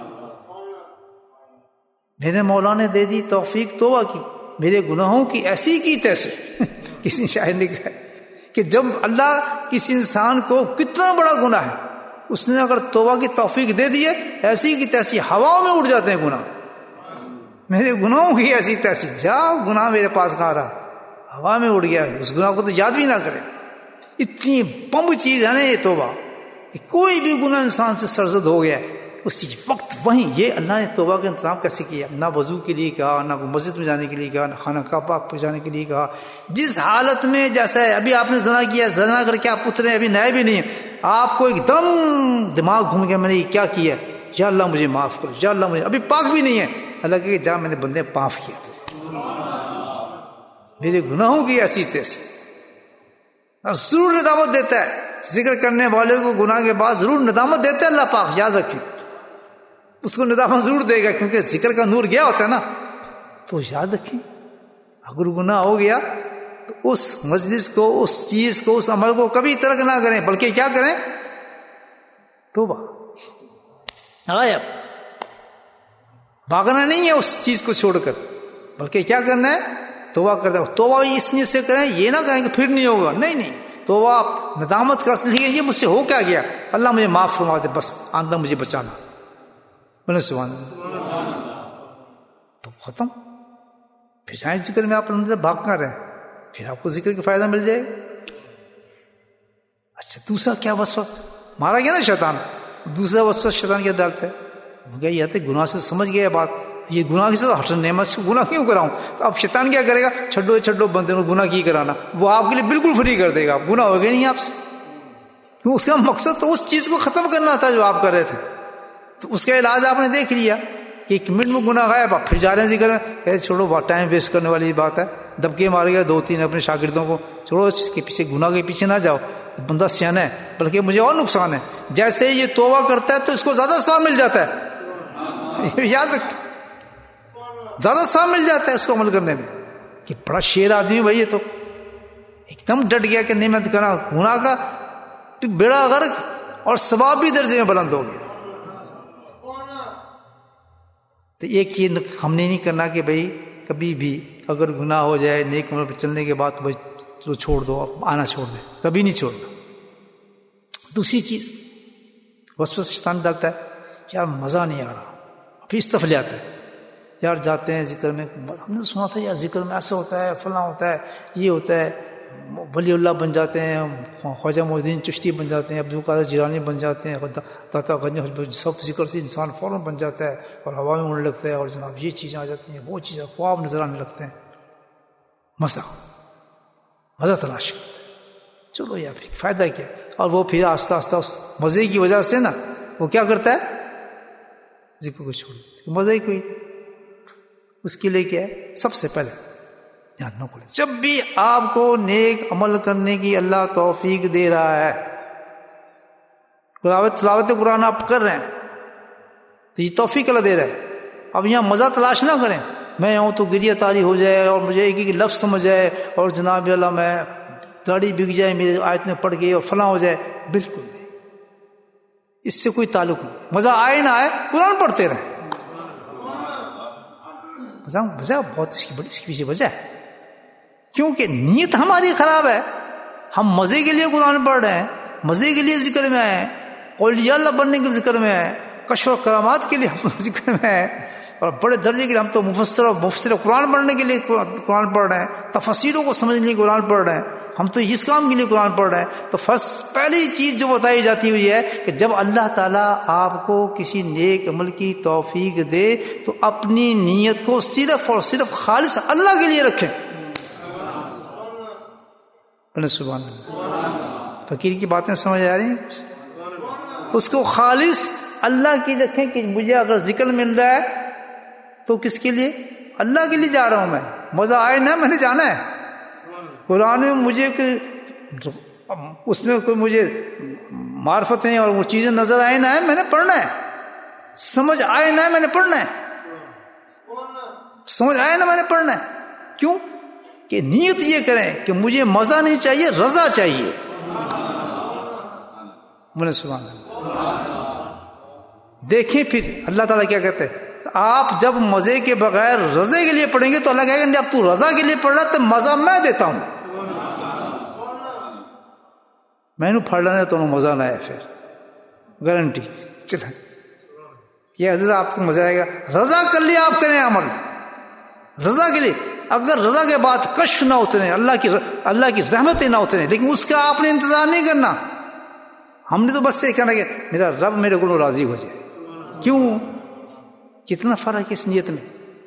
میرے مولا نے دے دی توفیق توبہ کی، میرے گناہوں کی ایسی کی تیسے۔ کسی شاعر نے کہا کہ جب اللہ کسی انسان کو کتنا بڑا گناہ ہے، اس نے اگر توبہ کی توفیق دے دی ہے، ایسی کی تیسی ہوا میں اڑ جاتے ہیں گناہ، میرے گناہوں کی ایسی تیسی، جاؤ گناہ میرے پاس کہاں رہا، ہوا میں اڑ گیا، اس گناہ کو تو یاد بھی نہ کرے۔ اتنی بم چیز ہے نا یہ توبہ، کہ کوئی بھی گناہ انسان سے سرزد ہو گیا اسی وقت وہیں، یہ اللہ نے توبہ کا انتظام کیسے کیا، نہ وضو کے لیے کہا، نہ مسجد میں جانے کے لیے کہا، نہ خانہ کعبہ پہ جانے کے لیے کہا، جس حالت میں جیسا ہے، ابھی آپ نے زنا کیا، زنا کر کے آپ اترے، ابھی نئے بھی نہیں ہیں، آپ کو ایک دم دماغ گھوم گیا، میں نے یہ کیا کیا، یا اللہ مجھے معاف کرو، یا اللہ مجھے، ابھی پاک بھی نہیں ہے، اللہ کہ جا میں نے بندے معاف کیا تھے، میرے گناہوں کی ایسی تیسی، اور ضرور ندامت دیتا ہے ذکر کرنے والے کو، گناہ کے بعد ضرور ندامت دیتا ہے اللہ پاک، یاد رکھیں اس کو ندامت ضرور دے گا، کیونکہ ذکر کا نور گیا ہوتا ہے نا۔ تو یاد رکھیں اگر گناہ ہو گیا تو اس مجلس کو، اس چیز کو، اس عمل کو کبھی ترک نہ کریں، بلکہ کیا کریں؟ توبہ، غائب، بھاگنا نہیں ہے اس چیز کو چھوڑ کر، بلکہ کیا کرنا ہے؟ توبہ کرنا ہے۔ توبہ اس نیت سے کریں، یہ نہ کہیں کہ پھر نہیں ہوگا، نہیں نہیں، توبہ ندامت کا اصل یہ مجھ سے ہو کیا گیا، اللہ مجھے معاف فرما دے، بس آندہ مجھے بچانا، بولے سبحان اللہ، تو ختم۔ پھر چاہے ذکر میں آپ اندر بھاگ کر رہے، پھر آپ کو ذکر کا فائدہ مل جائے گا۔ اچھا دوسرا کیا وصفہ مارا گیا نا شیطان، دوسرا وصفہ شیطان کیا ڈالتا ہے؟ ہو گیا یہ تو گناہ سے سمجھ گیا بات، یہ گناہ سے ہٹنے میں گناہ کیوں کراؤں، تو اب شیطان کیا کرے گا؟ چھڈو بندے کو گناہ کی کرانا، وہ آپ کے لیے بالکل فری کر دے گا، گناہ ہو گیا نہیں آپ سے، کیوں اس کا مقصد تو اس چیز کو ختم کرنا تھا جو آپ کر رہے تھے، تو اس کا علاج آپ نے دیکھ لیا کہ ایک منٹ میں گناہ غائب، آپ پھر جا رہے ہیں ذکر ہے، چھوڑو بہت ٹائم ویسٹ کرنے والی بات ہے، دبکے مارے گا 2-3 اپنے شاگردوں کو، چھوڑو اس کے پیچھے، گناہ کے پیچھے نہ جاؤ، بندہ سیانا ہے، بلکہ مجھے اور نقصان ہے. جیسے یہ توبہ کرتا ہے تو اس کو زیادہ ثواب مل جاتا ہے، یاد رکھ، زیادہ ثواب مل جاتا ہے اس کو عمل کرنے میں. کہ بڑا شیر آدمی بھائی، یہ تو ایک دم ڈٹ گیا کہ نہیں میں کرنا گناہ کا، بیڑا غرق اور ثواب بھی درجے میں بلند ہو گیا. تو ایک یہ ہم نے نہیں کرنا کہ بھائی کبھی بھی اگر گناہ ہو جائے نیک عمل پہ چلنے کے بعد تو بھائی تو چھوڑ دو، آنا چھوڑ دے، کبھی نہیں چھوڑنا. دوسری چیز وسوسہ شیطان ڈالتا ہے، یار مزہ نہیں آ رہا، پھر استف لے آتا ہے، یار جاتے ہیں ذکر میں، ہم نے سنا تھا یار ذکر میں ایسا ہوتا ہے، فلاں ہوتا ہے، یہ ہوتا ہے، ولی اللہ بن جاتے ہیں، خواجہ معین الدین چشتی بن جاتے ہیں، عبد القادر جیلانی بن جاتے ہیں، داتا گنج، سب ذکر سے انسان فوراً بن جاتا ہے اور ہوا میں اڑنے لگتا ہے، اور جناب یہ چیزیں آ جاتی ہیں، وہ چیزیں خواب نظر آنے لگتے ہیں. مزہ تلاش کرتا ہے، چلو یار پھر فائدہ کیا. اور وہ پھر آہستہ آہستہ اس مزے کی وجہ سے نا وہ کیا کرتا ہے، ذکر کو چھوڑ دیتا ہے. مزہ ہی کوئی، اس کے لیے کیا ہے، سب سے پہلے جب بھی آپ کو نیک عمل کرنے کی اللہ توفیق دے رہا ہے، تلاوت قرآن آپ کر رہے ہیں تو یہ توفیق اللہ دے رہا ہے. اب یہاں مزہ تلاش نہ کریں، میں آؤں تو گریہ تاری ہو جائے اور مجھے ایک ایک لفظ سمجھ جائے اور جناب اللہ میں داڑھی بک جائے میری آیت میں پڑ گئی اور فلاں ہو جائے. بالکل نہیں، اس سے کوئی تعلق نہیں. مزہ آئے نہ آئے قرآن پڑھتے رہیں. وجہ بہت اس کی پیچھے وجہ ہے، کیونکہ نیت ہماری خراب ہے. ہم مزے کے لیے قرآن پڑھ رہے ہیں، مزے کے لیے ذکر میں آئے، اولیاء اللہ بننے کے ذکر میں آئے، کشف و کرامات کے لیے ہم ذکر میں آئے، اور بڑے درجے کے لیے ہم تو مفسر قرآن پڑھنے کے لیے قرآن پڑھ رہے ہیں، تفسیروں کو سمجھنے کے لیے قرآن پڑھ رہے ہیں، ہم تو اس کام کے لیے قرآن پڑھ رہے ہیں. تو پہلی چیز جو بتائی جاتی ہوئی ہے کہ جب اللہ تعالیٰ آپ کو کسی نیک عمل کی توفیق دے تو اپنی نیت کو صرف اور صرف خالص اللہ کے لیے رکھیں. سبحان اللہ. فقیر کی باتیں سمجھ آ رہی ہیں؟ اس کو خالص اللہ کی رکھیں کہ مجھے اگر ذکر مل رہا ہے تو کس کے لیے؟ اللہ کے لیے جا رہا ہوں میں. مزہ آئے نہ میں نے جانا ہے. قرآن میں مجھے اس میں کوئی مجھے معرفتیں اور وہ چیزیں نظر آئے نہ میں نے پڑھنا ہے. سمجھ آئے نہ میں نے پڑھنا ہے. سمجھ آئے نہ میں نے پڑھنا ہے. کیوں کہ نیت یہ کریں کہ مجھے مزہ نہیں چاہیے، رضا چاہیے. بولے سبحان اللہ. دیکھیں پھر اللہ تعالیٰ کیا کہتے ہیں، آپ جب مزے کے بغیر رضے کے لیے پڑھیں گے تو اللہ کہے گا اب تو رضا کے لیے پڑھ رہا تو مزہ میں دیتا ہوں. میں نے پڑھ لینا تو مزہ نہ آئے، پھر گارنٹی چل یہ حضرت آپ کو مزہ آئے گا. رضا کر لیے آپ کریں عمل رضا کے لیے. اگر رضا کے بعد کشف نہ اترے، اللہ کی رحمتیں نہ اترے، لیکن اس کا آپ نے انتظار نہیں کرنا. ہم نے تو بس یہ کہنا کہ میرا رب میرے کو راضی ہو جائے. کیوں؟ کتنا فرق ہے اس نیت میں.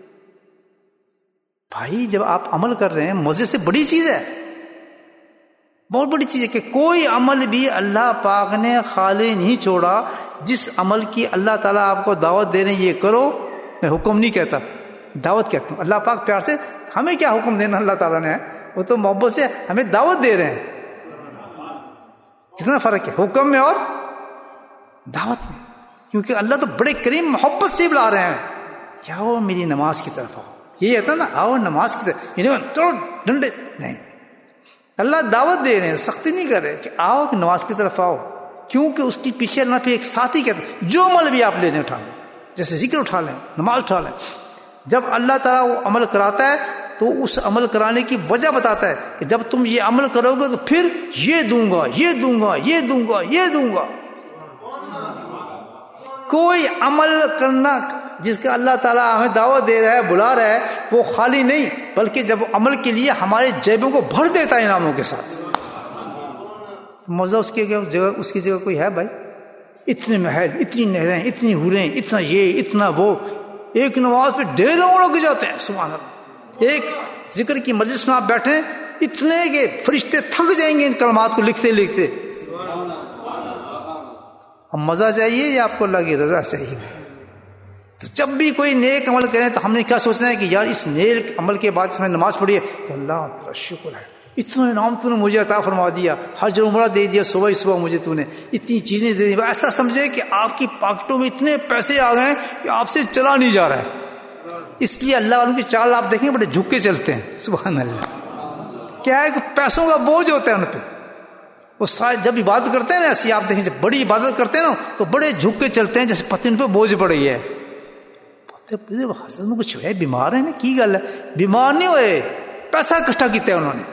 بھائی جب آپ عمل کر رہے ہیں مزے سے بڑی چیز ہے، بہت بڑی چیز ہے کہ کوئی عمل بھی اللہ پاک نے خالی نہیں چھوڑا. جس عمل کی اللہ تعالیٰ آپ کو دعوت دے رہے ہیں یہ کرو، میں حکم نہیں کہتا، دعوت کہتا ہوں. اللہ پاک پیار سے ہمیں کیا حکم دینا اللہ تعالیٰ نے، وہ تو محبت سے ہمیں دعوت دے رہے ہیں. کتنا فرق ہے حکم میں اور دعوت میں. کیونکہ اللہ تو بڑے کریم محبت سے بلا رہے ہیں کہ آؤ میری نماز کی طرف آؤ. یہ ہوتا نا، آؤ نماز کی طرف، ڈنڈے نہیں. اللہ دعوت دے رہے ہیں، سختی نہیں کر رہے کہ آؤ نماز کی طرف آؤ. کیونکہ اس کی پیچھے اللہ پہ ایک ساتھی کہتے ہیں جو عمل بھی آپ لینے اٹھا لیں، جیسے ذکر اٹھا لیں، نماز اٹھا لیں. جب اللہ تعالیٰ وہ عمل کراتا ہے تو اس عمل کرانے کی وجہ بتاتا ہے کہ جب تم یہ عمل کرو گے تو پھر یہ دوں گا، یہ دوں گا، یہ دوں گا، یہ دوں گا. کوئی عمل کرنا جس کا اللہ تعالیٰ ہمیں دعوت دے رہا ہے، بلا رہا ہے، وہ خالی نہیں، بلکہ جب عمل کے لیے ہمارے جیبوں کو بھر دیتا ہے انعاموں کے ساتھ. مزہ اس کی جگہ کوئی ہے بھائی؟ اتنے محل، اتنی نہریں، اتنی حوریں، اتنا یہ، اتنا وہ. ایک نماز پہ ڈھیروں لوگ جاتے ہیں. سبحان اللہ. ایک ذکر کی مجلس میں آپ بیٹھیں، اتنے کہ فرشتے تھک جائیں گے ان کلمات کو لکھتے لکھتے. اب مزہ چاہیے یا آپ کو اللہ کی رضا چاہیے؟ تو جب بھی کوئی نیک عمل کریں تو ہم نے کیا سوچنا ہے کہ یار اس نیک عمل کے بعد ہمیں نماز پڑھی ہے کہ اللہ تیرا شکر ہے اتنا انعام تو نے مجھے عطا فرما دیا، حج اور عمرہ دے دیا صبح ہی صبح مجھے تو نے، اتنی چیزیں دے دی، ایسا سمجھے کہ آپ کی پاکٹوں میں اتنے پیسے آ گئے کہ آپ سے چلا نہیں جا رہا ہے. اس لیے اللہ والوں کی چال آپ دیکھیں بڑے جھک کے چلتے ہیں. سبحان اللہ. کیا ہے کہ پیسوں کا بوجھ ہوتا ہے ان پہ. وہ سارے جب عبادت کرتے ہیں نا ایسی آپ دیکھیں، جب بڑی عبادت کرتے ہیں نا تو بڑے جھک کے چلتے ہیں جیسے پتہ ان پہ بوجھ پڑی ہے. حسن میں کچھ ہے، بیمار ہے نا، کی گل ہے؟ بیمار نہیں ہوئے، پیسہ اکٹھا کیتا ہے انہوں نے.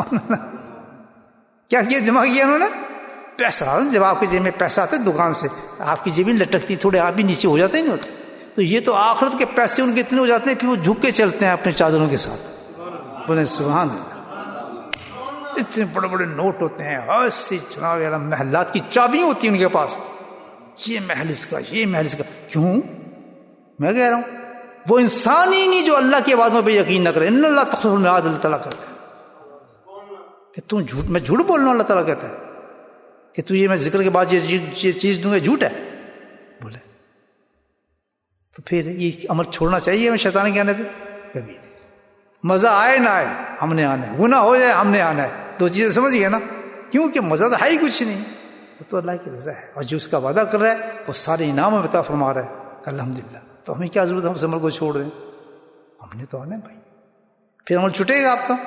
کیا کیا؟ جمع کیا انہوں نے پیسہ. جب آپ کی جیب میں پیسہ آتا ہے دکان سے، آپ کی جیبیں لٹکتی تھوڑے آپ بھی نیچے ہو جاتے ہیں، نہیں ہوتے. تو یہ تو آخرت کے پیسے ان کے اتنے ہو جاتے ہیں پھر وہ جھک کے چلتے ہیں اپنے چادروں کے ساتھ. بولے سبحان اللہ. اتنے بڑے بڑے نوٹ ہوتے ہیں، ایسی جناب والا محلات کی چابیاں ہوتی ہیں ان کے پاس. یہ محل اس کا، یہ محل اس کا. کیوں؟ میں کہہ رہا ہوں وہ انسان ہی نہیں جو اللہ کے باتوں پہ یقین نہ کرے. ان اللہ تخلف المیعاد، اللہ تعالیٰ کہتا ہے کہ تم جھوٹ، میں جھوٹ بول رہا ہوں. اللہ تعالیٰ کہتا ہے کہ تو یہ میں ذکر کے بعد یہ چیز دوں گا، جھوٹ ہے. بولے تو پھر یہ عمل چھوڑنا چاہیے ہمیں شیطان کے آنے پہ؟ کبھی نہیں. مزہ آئے نہ آئے ہم نے آنا ہے، گناہ ہو جائے ہم نے آنا ہے. دو چیزیں سمجھ گئے نا؟ کیونکہ مزہ تو ہے ہی کچھ نہیں، وہ تو اللہ کی رضا ہے، اور جو اس کا وعدہ کر رہا ہے وہ سارے انعام میں عطا فرما رہا ہے. الحمدللہ. تو ہمیں کیا ضرورت ہے ہم اس عمل کو چھوڑ دیں؟ ہم نے تو آنا ہے بھائی. پھر عمل چھٹے گا آپ کا.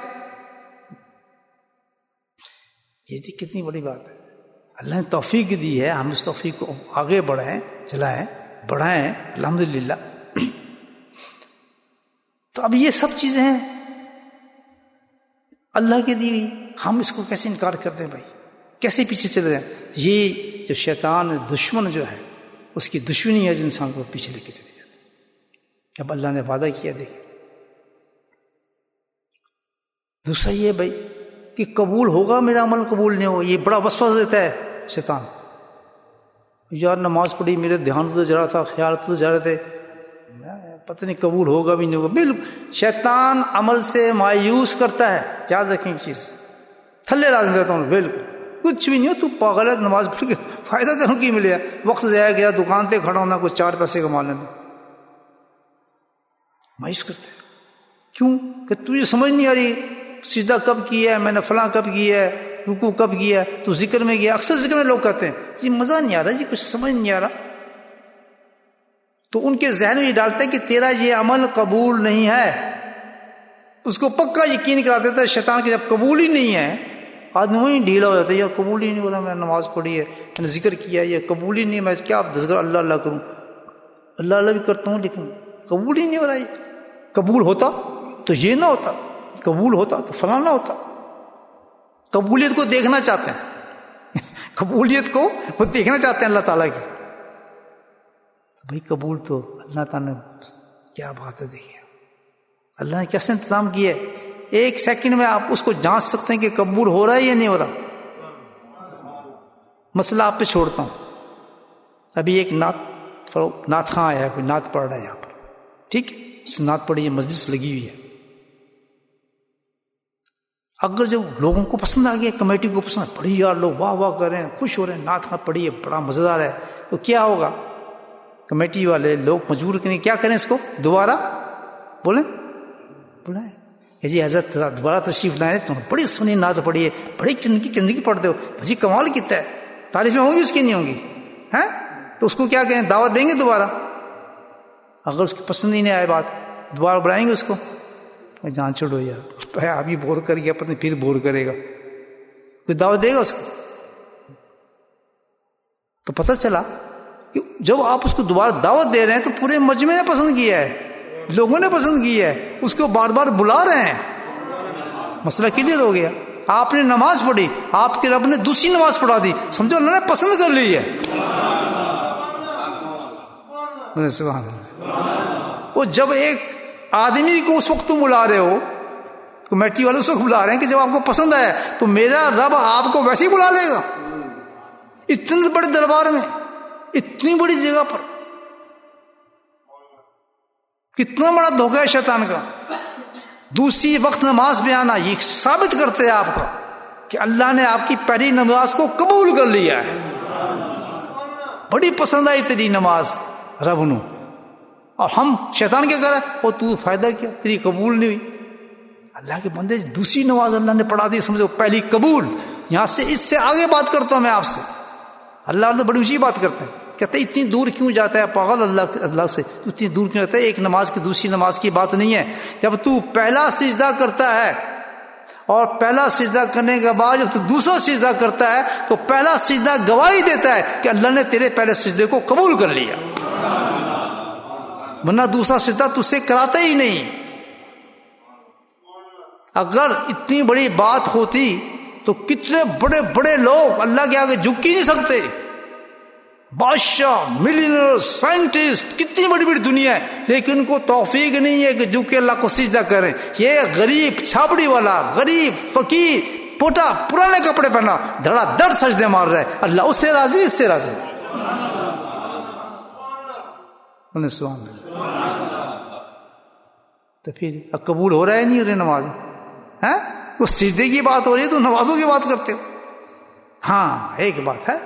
یہ تھی کتنی بڑی بات ہے. اللہ نے توفیق دی ہے، ہم اس توفیق کو آگے بڑھائیں، چلائیں، بڑھائیں. الحمدللہ. تو اب یہ سب چیزیں ہیں اللہ کی دی ہوئی، ہم اس کو کیسے انکار کرتے ہیں بھائی؟ کیسے پیچھے چلے جائیں؟ یہ جو شیطان دشمن جو ہے اس کی دشمنی ہے جو انسان کو پیچھے لے کے چلے جاتے. اب اللہ نے وعدہ کیا، دیکھیں. دوسرا یہ بھائی کہ قبول ہوگا میرا عمل، قبول نہیں ہوگا. یہ بڑا وسوسہ دیتا ہے شیطان. یار نماز پڑھی، میرے دھیان تو جا رہا تھا، خیال تو جا رہے تھے، پتہ نہیں قبول ہوگا بھی نہیں ہوگا. بالکل شیطان عمل سے مایوس کرتا ہے. یاد رکھیں ایک چیز، تھلے لا دیتا ہوں. بالکل کچھ بھی نہیں ہو، تو پاگل ہے، نماز پڑھ کے فائدہ تمہیں کی ملے؟ وقت ضائع گیا، دکان پہ کھڑا ہونا، کچھ 4 پیسے کما لینا. مایوس کرتا ہے. کیوں؟ کہ تجھے سمجھ نہیں آ رہی سجدہ کب کیا ہے، میں نے فلاں کب کیا ہے، رکوع کب کیا ہے، تو ذکر میں گیا. اکثر ذکر میں لوگ کہتے ہیں جی مزہ نہیں آ رہا، جی کچھ سمجھ نہیں آ رہا. تو ان کے ذہن میں یہ ڈالتے ہیں کہ تیرا یہ عمل قبول نہیں ہے. اس کو پکا یقین کرا دیتا ہے شیطان کہ جب قبول ہی نہیں ہے، آدمی وہیں ڈھیلا ہو جاتا ہے. یا قبول ہی نہیں ہو رہا، میں نے نماز پڑھی ہے، میں نے ذکر کیا ہے، یہ قبول ہی نہیں ہے، میں کیا ذکر اللہ اللہ کروں؟ اللہ اللہ بھی کرتا ہوں لیکن قبول ہی نہیں ہو رہا. یہ قبول ہوتا تو یہ نہ ہوتا، قبول ہوتا تو فلاں نہ ہوتا. قبولیت کو دیکھنا چاہتے ہیں قبولیت کو وہ دیکھنا چاہتے ہیں اللہ تعالیٰ کی. بھائی قبول تو اللہ تعالیٰ نے، کیا بات ہے. دیکھیے اللہ نے کیسے انتظام کیا ہے. 1 سیکنڈ میں آپ اس کو جانچ سکتے ہیں کہ قبول ہو رہا ہے یا نہیں ہو رہا. مسئلہ آپ پہ چھوڑتا ہوں. ابھی ایک نعت خاں آیا ہے، کوئی نعت پڑھ رہا ہے یہاں پر، ٹھیک ہے، اس نعت پڑھی ہے، مجلس لگی ہوئی ہے. اگر جب لوگوں کو پسند آ گیا، کمیٹی کو پسند، پڑھی یار، لوگ واہ واہ کر رہے ہیں، خوش ہو رہے ہیں، نعت خاں پڑھی ہے، بڑا مزیدار ہے، تو کیا ہوگا؟ کمیٹی والے لوگ مجبور کریں، کیا کریں اس کو؟ دوبارہ بولیں، بلائیں جی حضرت دوبارہ تشریف لائیں، تم بڑی سونی نعت پڑھی ہے، بڑی چندگی پڑھتے ہو جی، کمال کتنا ہے. تعریفیں ہوں گی اس کی؟ نہیں ہوں گی. ہیں تو اس کو کیا کریں؟ دعوت دیں گے دوبارہ. اگر اس کی پسند ہی نہیں آئے بات، دوبارہ بلائیں گے اس کو؟ جان چھوڑو یار، ابھی بور کر گیا، پتہ نہیں پھر بور کرے گا، کوئی دعوت دے گا اس کو؟ تو پتہ چلا کہ جب آپ اس کو دوبارہ دعوت دے رہے ہیں تو پورے مجمع نے پسند کیا ہے، لوگوں نے پسند کی ہے، اس کو بار بار بلا رہے ہیں. مسئلہ کلیئر ہو گیا. آپ نے نماز پڑھی، آپ کے رب نے دوسری نماز پڑھا دی، سمجھو اللہ نے پسند کر لی ہے. سبحان اللہ. وہ جب ایک آدمی کو اس وقت تم بلا رہے ہو، کمیٹی والے اس وقت بلا رہے ہیں کہ جب آپ کو پسند آئے، تو میرا رب آپ کو ویسے ہی بلا لے گا. اتنے بڑے دربار میں، اتنی بڑی جگہ پر، کتنا بڑا دھوکہ ہے شیطان کا. دوسری وقت نماز میں آنا یہ ثابت کرتے ہیں آپ کو کہ اللہ نے آپ کی پہلی نماز کو قبول کر لیا ہے. بڑی پسند آئی تیری نماز رب نو، اور ہم شیطان کیا کر رہے ہیں؟ اور تو فائدہ کیا، تیری قبول نہیں ہوئی. اللہ کے بندے دوسری نماز اللہ نے پڑھا دی، سمجھو پہلی قبول، یہاں سے اس سے آگے بات کرتا ہوں میں آپ سے. اللہ بڑی اونچی بات کرتے ہیں، کہتے ہیں اتنی دور کیوں جاتا ہے پاگل اللہ سے، اتنی دور کیوں جاتا ہے؟ ایک نماز کی دوسری نماز کی بات نہیں ہے. جب تو پہلا سجدہ کرتا ہے اور پہلا سجدہ کرنے کے بعد جب تو دوسرا سجدہ کرتا ہے تو پہلا سجدہ گواہی دیتا ہے کہ اللہ نے تیرے پہلے سجدے کو قبول کر لیا، ورنہ دوسرا سجدہ تجھ سے کراتا ہی نہیں. اگر اتنی بڑی بات ہوتی تو کتنے بڑے بڑے لوگ اللہ کے آگے جھک ہی نہیں سکتے. بادشاہ، ملینئر، سائنٹسٹ، کتنی بڑی بڑی دنیا ہے، لیکن ان کو توفیق نہیں ہے کہ جھک کے اللہ کو سجدہ کریں. یہ غریب چھاپڑی والا، غریب فقیر، پوٹا پرانے کپڑے پہنا، دھڑا دھڑ سجدے مار رہا ہے، اللہ اس سے راضی، اس سے راضی. سبحان اللہ. تو پھر قبول ہو رہا ہے نہیں ہو رہی نماز؟ وہ سجدے کی بات ہو رہی ہے تو نمازوں کی بات کرتے ہو. ہاں ایک بات ہے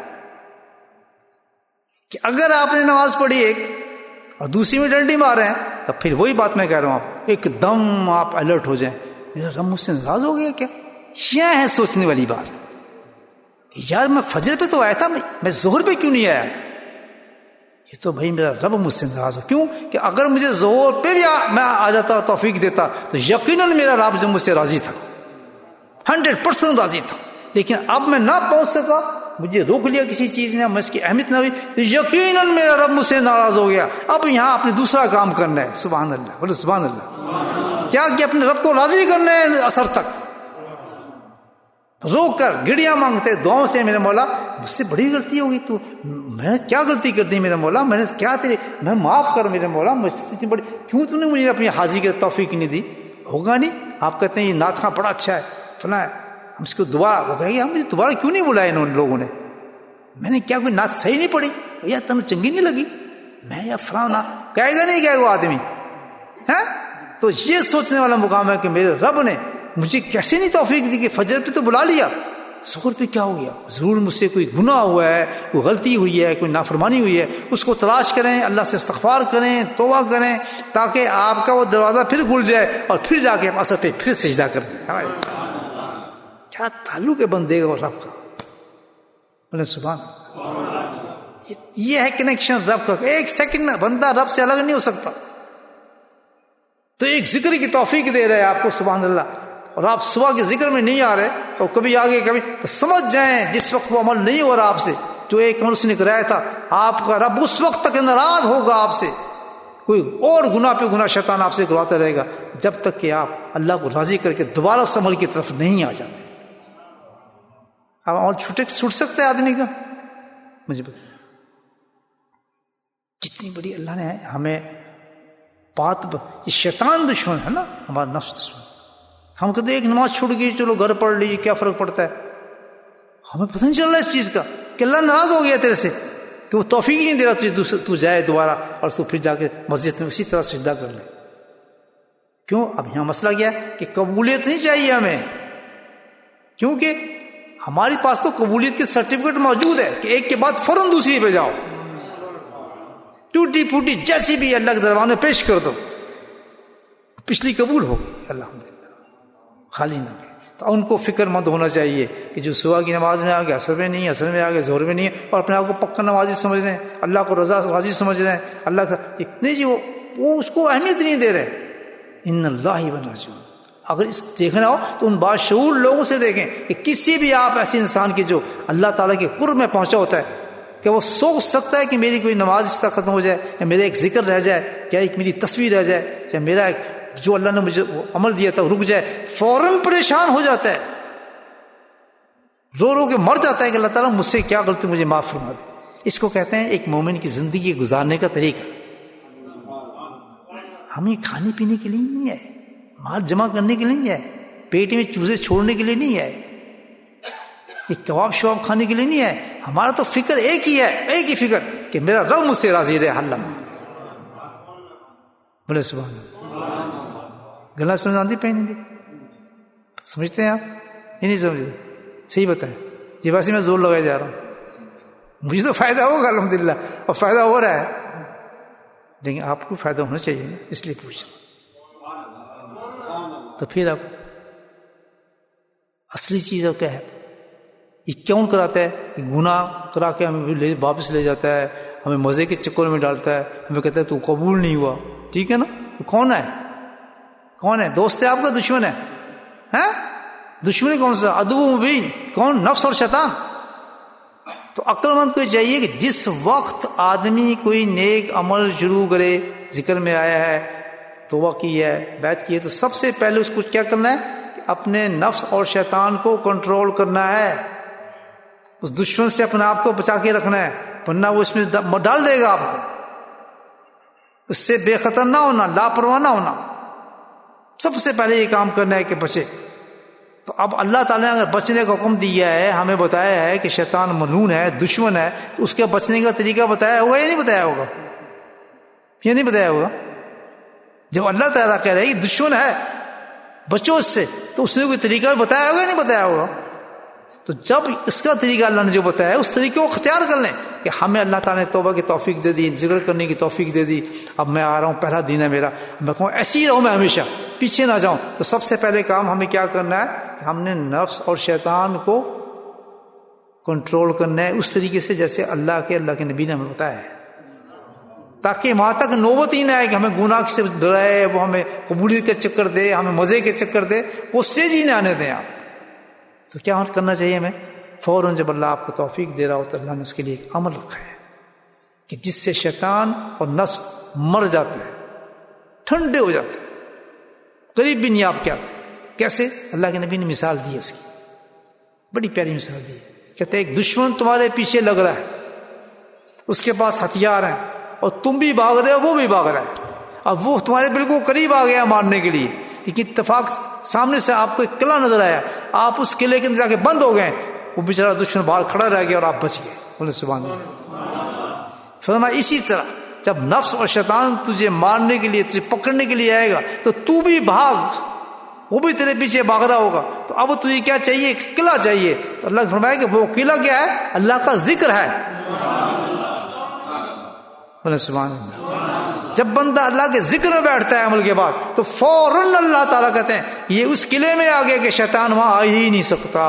کہ اگر آپ نے نماز پڑھی ایک اور دوسری میں ڈنڈی مار رہے ہیں تو پھر وہی بات میں کہہ رہا ہوں، آپ ایک دم آپ الرٹ ہو جائیں، میرا رب مجھ سے ناراض ہو گیا کیا؟ یہ ہے سوچنے والی بات. یار میں فجر پہ تو آیا تھا، میں ظہر پہ کیوں نہیں آیا؟ یہ تو بھائی میرا رب مجھ سے ناراض ہو. کیوں کہ اگر مجھے ظہر پہ بھی میں آ جاتا، توفیق دیتا، تو یقیناً میرا رب جو مجھ سے راضی تھا، 100% راضی تھا. لیکن اب میں نہ پہنچ سکا، مجھے روک لیا کسی چیز نے، میں اس کی اہمیت نہ ہوئی، تو یقیناً میرا رب مجھ سے ناراض ہو گیا. اب یہاں اپنے دوسرا کام کرنا ہے. سبحان اللہ، بولے سبحان اللہ. کیا کہ اپنے رب کو راضی کرنا ہے اثر تک، روک کر گڑیاں مانگتے دعاؤں سے، میرے مولا مجھ سے بڑی غلطی ہوگی، تو میں نے کیا غلطی کر دی میرے مولا، میں نے کیا میں معاف کر میرے مولا، مجھ سے اتنی بڑی کیوں تو نے مجھے اپنی حاضری کی توفیق نہیں دی؟ ہوگا نہیں. آپ کہتے ہیں یہ نعت خواں بڑا اچھا ہے فلاں ہے، ہم اس کو دوبارہ، وہ کہے گا مجھے دوبارہ کیوں نہیں بلایا ان لوگوں نے؟ میں نے کیا کوئی نعت صحیح نہیں پڑھی یا تمہیں چنگی نہیں لگی؟ میں یا فلاں نعت کہے گا نہیں، کہے گا آدمی ہے. تو یہ سوچنے والا مقام ہے کہ میرے رب نے مجھے کیسے نہیں توفیق دی کہ فجر پہ تو بلا لیا، ظہر پہ کیا ہو گیا؟ ضرور مجھ سے کوئی گناہ ہوا ہے، کوئی غلطی ہوئی ہے، کوئی نافرمانی ہوئی ہے، اس کو تلاش کریں، اللہ سے استغفار کریں، توبہ کریں، تاکہ آپ کا وہ دروازہ پھر کھل جائے اور پھر جا کے اثر پہ پھر سجدہ کر دیں. کیا تعلق ہے بندے کا اور رب کا؟ بولے سبحان اللہ. یہ ہے کنیکشن رب کا. ایک سیکنڈ بندہ رب سے الگ نہیں ہو سکتا. تو ایک ذکر کی توفیق دے رہے آپ کو، سبحان اللہ، اور آپ صبح کے ذکر میں نہیں آ رہے اور کبھی آگے کبھی، تو سمجھ جائیں جس وقت وہ عمل نہیں ہو رہا آپ سے، جو ایک عمل اس نے کرایا تھا، آپ کا رب اس وقت تک ناراض ہوگا آپ سے. کوئی اور گناہ پہ گناہ شیطان آپ سے کرواتا رہے گا جب تک کہ آپ اللہ کو راضی کر کے دوبارہ اس عمل کی طرف نہیں آ جاتے. اب عمل چھوٹ سکتا ہے آدمی کا؟ مجھے کتنی بڑی اللہ نے ہمیں بات، یہ شیطان دشمن ہے نا، ہمارا نفس دشمن. ہم کہتے ایک نماز چھوٹ گئی، چلو گھر پڑھ لیجیے، کیا فرق پڑتا ہے؟ ہمیں پتہ نہیں چل رہا اس چیز کا کہ اللہ ناراض ہو گیا تیرے سے، کہ وہ توفیق نہیں دے رہا تجھے تو جائے دوبارہ اور تو پھر جا کے مسجد میں اسی طرح سجدہ کر لے. کیوں؟ اب یہاں مسئلہ کیا ہے کہ قبولیت نہیں چاہیے ہمیں، کیونکہ ہمارے پاس تو قبولیت کے سرٹیفکیٹ موجود ہے کہ ایک کے بعد فوراً دوسری پہ جاؤ، ٹوٹی پھوٹی جیسی بھی اللہ کے دربار میں پیش کر دو، پچھلی قبول ہو گئی الحمدللہ، خالی نہ گئے. تو ان کو فکر مند ہونا چاہیے کہ جو صبح کی نماز میں آگے، اثر میں نہیں، اثر میں آگے، ظہر میں نہیں ہے، اور اپنے آپ کو پکا نمازی سمجھ رہے ہیں، اللہ کو رضا راضی سمجھ رہے ہیں، اللہ کا نہیں جی، وہ اس کو اہمیت نہیں دے رہے. ان اللہ راجعون. اگر اس دیکھنا ہو تو ان باشعور لوگوں سے دیکھیں کہ کسی بھی آپ ایسے انسان کی جو اللہ تعالیٰ کے قرب میں پہنچا ہوتا ہے کہ وہ سوچ سکتا ہے کہ میری کوئی نماز اس طرح ختم ہو جائے، یا میرا ایک ذکر رہ جائے، یا ایک میری تصویر رہ جائے، یا میرا ایک جو اللہ نے مجھے عمل دیا تھا رک جائے، فوراً پریشان ہو جاتا ہے، رو رو کے مر جاتا ہے کہ اللہ تعالیٰ مجھ سے کیا غلطی، مجھے معاف فرما دے. اس کو کہتے ہیں ایک مومن کی زندگی گزارنے کا طریقہ. ہمیں کھانے پینے کے لیے نہیں ہے، مال جمع کرنے کے لیے نہیں ہے، پیٹ میں چوزے چھوڑنے کے لیے نہیں ہے، ایک کباب شواب کھانے کے لیے نہیں ہے. ہمارا تو فکر ایک ہی ہے، ایک ہی فکر کہ میرا رب مجھ سے راضی رہے ہر لمحہ. بولے سبحان اللہ. گلا سمجھ آتی پہنیں گے؟ سمجھتے ہیں آپ؟ یہ نہیں سمجھتے؟ صحیح بتائیں. یہ ویسے میں زور لگایا جا رہا ہوں، مجھے تو فائدہ ہوگا الحمدللہ، اور فائدہ ہو رہا ہے، لیکن آپ کو فائدہ ہونا چاہیے نا، اس لیے پوچھ رہا ہوں. تو پھر اب اصلی چیز ہے کیا ہے؟ یہ کون کراتا ہے؟ کہ گناہ کرا کے ہمیں واپس لے جاتا ہے، ہمیں مزے کے چکر میں ڈالتا ہے، ہمیں کہتا ہے تو قبول نہیں ہوا. ٹھیک ہے نا؟ کون ہے؟ کون ہے؟ دوست ہے آپ کا دشمن ہے؟ ہیں؟ دشمن کون سا؟ عدو مبین. کون؟ نفس اور شیطان. تو عقل مند کو چاہیے کہ جس وقت آدمی کوئی نیک عمل شروع کرے، ذکر میں آیا ہے، توبہ کی ہے، بیعت کی ہے، تو سب سے پہلے اس کو کیا کرنا ہے کہ اپنے نفس اور شیطان کو کنٹرول کرنا ہے. اس دشمن سے اپنے آپ کو بچا کے رکھنا ہے، ورنہ وہ اس میں ڈال دے گا آپ کو. اس سے بے خطر نہ ہونا، لاپرواہ نہ ہونا. سب سے پہلے یہ کام کرنا ہے کہ بچے. تو اب اللہ تعالیٰ نے اگر بچنے کا حکم دیا ہے، ہمیں بتایا ہے کہ شیطان ملعون ہے، دشمن ہے، تو اس کے بچنے کا طریقہ بتایا ہوگا یا نہیں بتایا ہوگا؟ یہ نہیں بتایا ہوگا. جب اللہ تعالیٰ کہہ رہے ہیں دشمن ہے بچو اس سے، تو اس نے کوئی طریقہ بتایا ہوگا یا نہیں بتایا ہوگا؟ تو جب اس کا طریقہ اللہ نے جو بتایا ہے اس طریقے کو اختیار کر لیں کہ ہمیں اللہ تعالیٰ نے توبہ کی توفیق دے دی، ذکر کرنے کی توفیق دے دی. اب میں آ رہا ہوں، پہلا دن ہے میرا، میں کہوں ایسے ہی رہوں، میں ہمیشہ پیچھے نہ جاؤں. تو سب سے پہلے کام ہمیں کیا کرنا ہے کہ ہم نے نفس اور شیطان کو کنٹرول کرنا ہے اس طریقے سے جیسے اللہ کے نبی نے ہمیں بتایا ہے، تاکہ وہاں تک نوبت ہی نہ آئے کہ ہمیں گناہ سے ڈرائے، وہ ہمیں قبولیت کے چکر دے، ہمیں مزے کے چکر دے، وہ سٹیج ہی نہ آنے دیں آپ. تو کیا کرنا چاہیے ہمیں؟ فوراً جب اللہ آپ کو توفیق دے رہا ہو تو اللہ نے اس کے لیے ایک عمل رکھا ہے کہ جس سے شیطان اور نفس مر جاتے ہیں، ٹھنڈے ہو جاتے ہیں، قریب بھی نہیں آپ کیا کریں. کیسے؟ اللہ کے نبی نے مثال دی ہے اس کی، بڑی پیاری مثال دی ہے. کہتے ہیں ایک دشمن تمہارے پیچھے لگ رہا ہے، اس کے پاس ہتھیار ہیں اور تم بھی بھاگ رہے ہو، وہ بھی بھاگ رہا ہے. اب وہ تمہارے بالکل قریب آ گیا مارنے کے لیے، لیکن اتفاق سامنے سے آپ کو ایک قلعہ نظر آیا، آپ اس قلعے کے اندر جا کے بند ہو گئے، وہ بیچارہ دشمن باہر کھڑا رہ گیا اور آپ بچ گئے. بولے سبحان اللہ. فرمایا اسی طرح جب نفس اور شیطان تجھے مارنے کے لیے، تجھے پکڑنے کے لیے آئے گا تو تو بھی بھاگ، وہ بھی تیرے پیچھے بھاگ رہا ہوگا. تو اب تجھے کیا چاہیے؟ ایک قلعہ چاہیے. تو اللہ نے فرمایا کہ وہ قلعہ کیا ہے؟ اللہ کا ذکر ہے. بولے سبحان اللہ. جب بندہ اللہ کے ذکر میں بیٹھتا ہے عمل کے بعد تو فوراً اللہ تعالیٰ کہتے ہیں یہ اس قلعے میں آ گیا کہ شیطان وہاں آ ہی نہیں سکتا.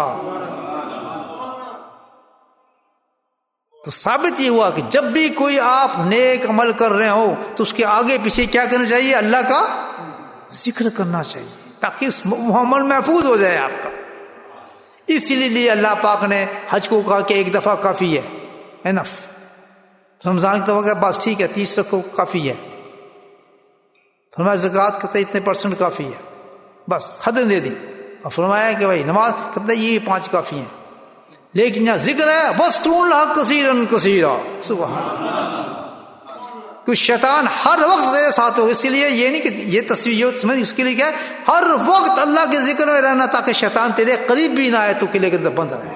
تو ثابت یہ ہوا کہ جب بھی کوئی آپ نیک عمل کر رہے ہو تو اس کے آگے پیچھے کیا کرنا چاہیے؟ اللہ کا ذکر کرنا چاہیے، تاکہ اس عمل محفوظ ہو جائے آپ کا. اسی لیے اللہ پاک نے حج کو کہا کہ ایک دفعہ کافی ہے، انف. رمضان کی دفعہ بس ٹھیک ہے 30 رکھو کافی ہے. فرمایا زکوٰۃ کہتے اتنے % کافی ہے، بس حد دے دی. اور فرمایا کہ بھائی نماز کہتے یہ 5 کافی ہیں. لیکن یہاں ذکر ہے وَاذْكُرُوا اللَّهَ كَثِيرًا كَثِيرًا. سبحان اللہ. کوئی شیطان ہر وقت تیرے ساتھ ہو، اسی لیے یہ نہیں کہ یہ تصویر سمجھ، اس کے لیے کیا ہے ہر وقت اللہ کے ذکر میں رہنا، تاکہ شیطان تیرے قریب بھی نہ آئے، تو قلعے کے اندر بند رہے.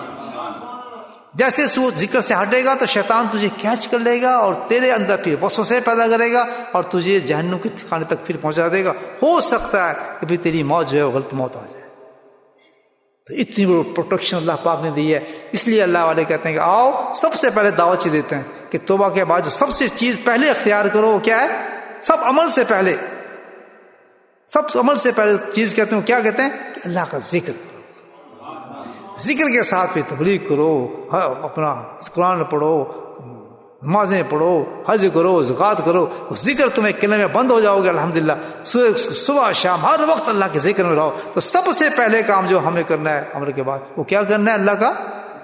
جیسے سو ذکر سے ہٹے گا تو شیطان تجھے کیچ کر لے گا اور تیرے اندر پھر وسوسے پیدا کرے گا اور تجھے جہنم کے ٹھکانے تک پھر پہنچا دے گا. ہو سکتا ہے کہ پھر تیری موت جو ہے غلط موت آ جائے. تو اتنی بڑی پروٹیکشن اللہ پاک نے دی ہے. اس لیے اللہ والے کہتے ہیں کہ آؤ سب سے پہلے دعوت ہی دیتے ہیں کہ توبہ کے بعد جو سب سے چیز پہلے اختیار کرو وہ کیا ہے؟ سب عمل سے پہلے، سب عمل سے پہلے چیز کہتے ہیں کیا کہتے ہیں؟ کہ اللہ کا ذکر کرو. ذکر کے ساتھ پھر تبلیغ کرو، اپنا قرآن پڑھو، نمازیں پڑھو، حج کرو، زکوٰۃ کرو. ذکر تمہیں قلعے میں بند ہو جاؤ گے الحمدللہ. صبح شام ہر وقت اللہ کے ذکر میں رہو. تو سب سے پہلے کام جو ہمیں کرنا ہے عمل کے بعد وہ کیا کرنا ہے؟ اللہ کا.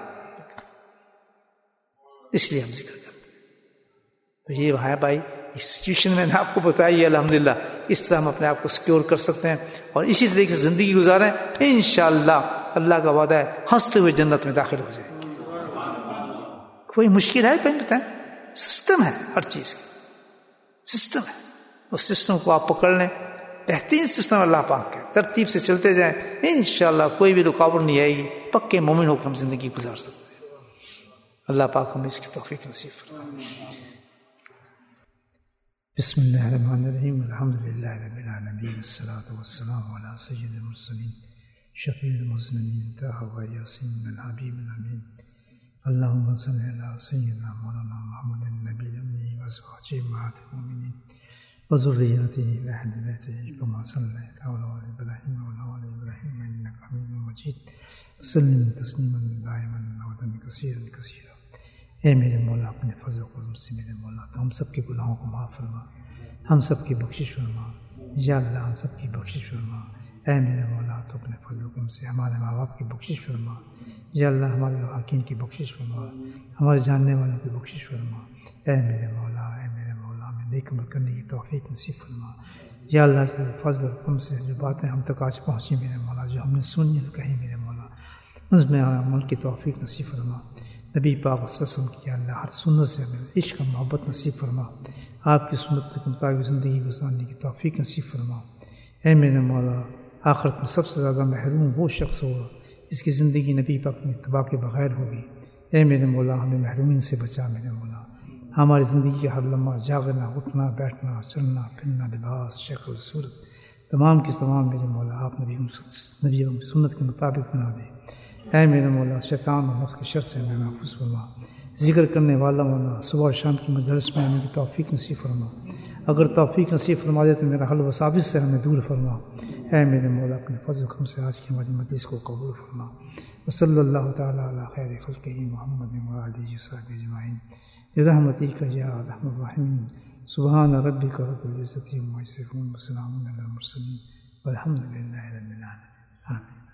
اس لیے ہم ذکر کرتے ہیں. تو یہ ہے بھائی اس سچویشن میں نے آپ کو بتائی ہے الحمدللہ. اس طرح ہم اپنے آپ کو سیکیور کر سکتے ہیں اور اسی طریقے سے زندگی گزاریں. انشاءاللہ اللہ کا وعدہ ہے ہنستے ہوئے جنت میں داخل ہو جائے. کوئی مشکل ہے کہیں بتائیں؟ سسٹم ہے، ہر چیز کا سسٹم ہے. اس سسٹم کو آپ پکڑ لیں. بہترین سسٹم اللہ پاک ہے، ترتیب سے چلتے جائیں انشاءاللہ کوئی بھی رکاوٹ نہیں آئے گی. پکے مومن ہو کر ہم زندگی گزار سکتے ہیں. اللہ پاک ہمیں اس کی توفیق نصیب فرمائے. بسم اللہ الرحمن الرحیم. الحمدللہ رب العالمین، الصلاۃ والسلام علی سید المرسلین شفیع المذنبین طہ و یاسین الحبیب الامین. اللہم صلی علی سیدنا مولانا محمد النبی الامین وازواجہ امہات المؤمنین وذريته وأهل بيته كما صليت على إبراهيم وعلى آل إبراهيم إنك حميد مجيد وسلم تسليما دائما أبدا كثيرا كثيرا. اے میرے مولا اپنے فضل و کرم سے میرے مولا تو ہم سب کے گناہوں کو معاف فرما، ہم سب کی بخشش فرما یا اللہ، ہم سب کی بخشش فرما. اے میرے مولا تو اپنے فضل و کرم سے ہمارے ماں باپ کی بخشش فرما یا اللہ، ہمارے لواحقین کی بخشش فرما، ہمارے جاننے والوں کی بخشش فرما. اے میرے مولا ہمیں نیک عمل کرنے کی توفیق نصیب فرما یا اللہ. فضل و کرم سے جو باتیں ہم تک آج پہنچی میرے مولا، جو ہم نے سنی اور کہی میرے مولا، اس میں عمل کی توفیق نصیب فرما. نبی پاک صلی اللہ علیہ وسلم کی اللہ ہر سنت سے ہمیں عشق اور محبت نصیب فرما، آپ کی سنت کے مطابق زندگی گزارنے کی توفیق نصیب فرما. اے میرے مولا آخرت میں سب سے زیادہ محروم وہ شخص ہوگا جس کی زندگی نبی پاک کی اتباع کے بغیر ہوگی. اے میرے مولا ہمیں محرومین سے بچا میرے مولا. ہماری زندگی کا ہر لمحہ جاگنا، اٹھنا، بیٹھنا، چلنا، پھرنا، لباس، شکل، صورت، تمام کی تمام میرے مولا آپ نبی کی سنت کے مطابق بنا دے. اے میرے مولا شیطان اور نفس کے شر سے ہمیں محفوظ فرما. ذکر کرنے والا مولا صبح اور شام کی مجلس میں آنے کی توفیق نصیب فرما. اگر توفیق نصیب فرما دے تو میرا حل وساوس سے ہمیں دور فرما. اے میرے مولا اپنے فضل و کرم سے آج کی ہماری مجلس کو قبول فرما. وصلی اللہ تعالیٰ علی خیر خلقہ محمد وآلہ وصحبہ اجمعین برحمتک یا ارحم الراحمین. سبحان ربک رب العزة عما یصفون وسلام علی المرسلین والحمد للہ رب العالمین. آمین.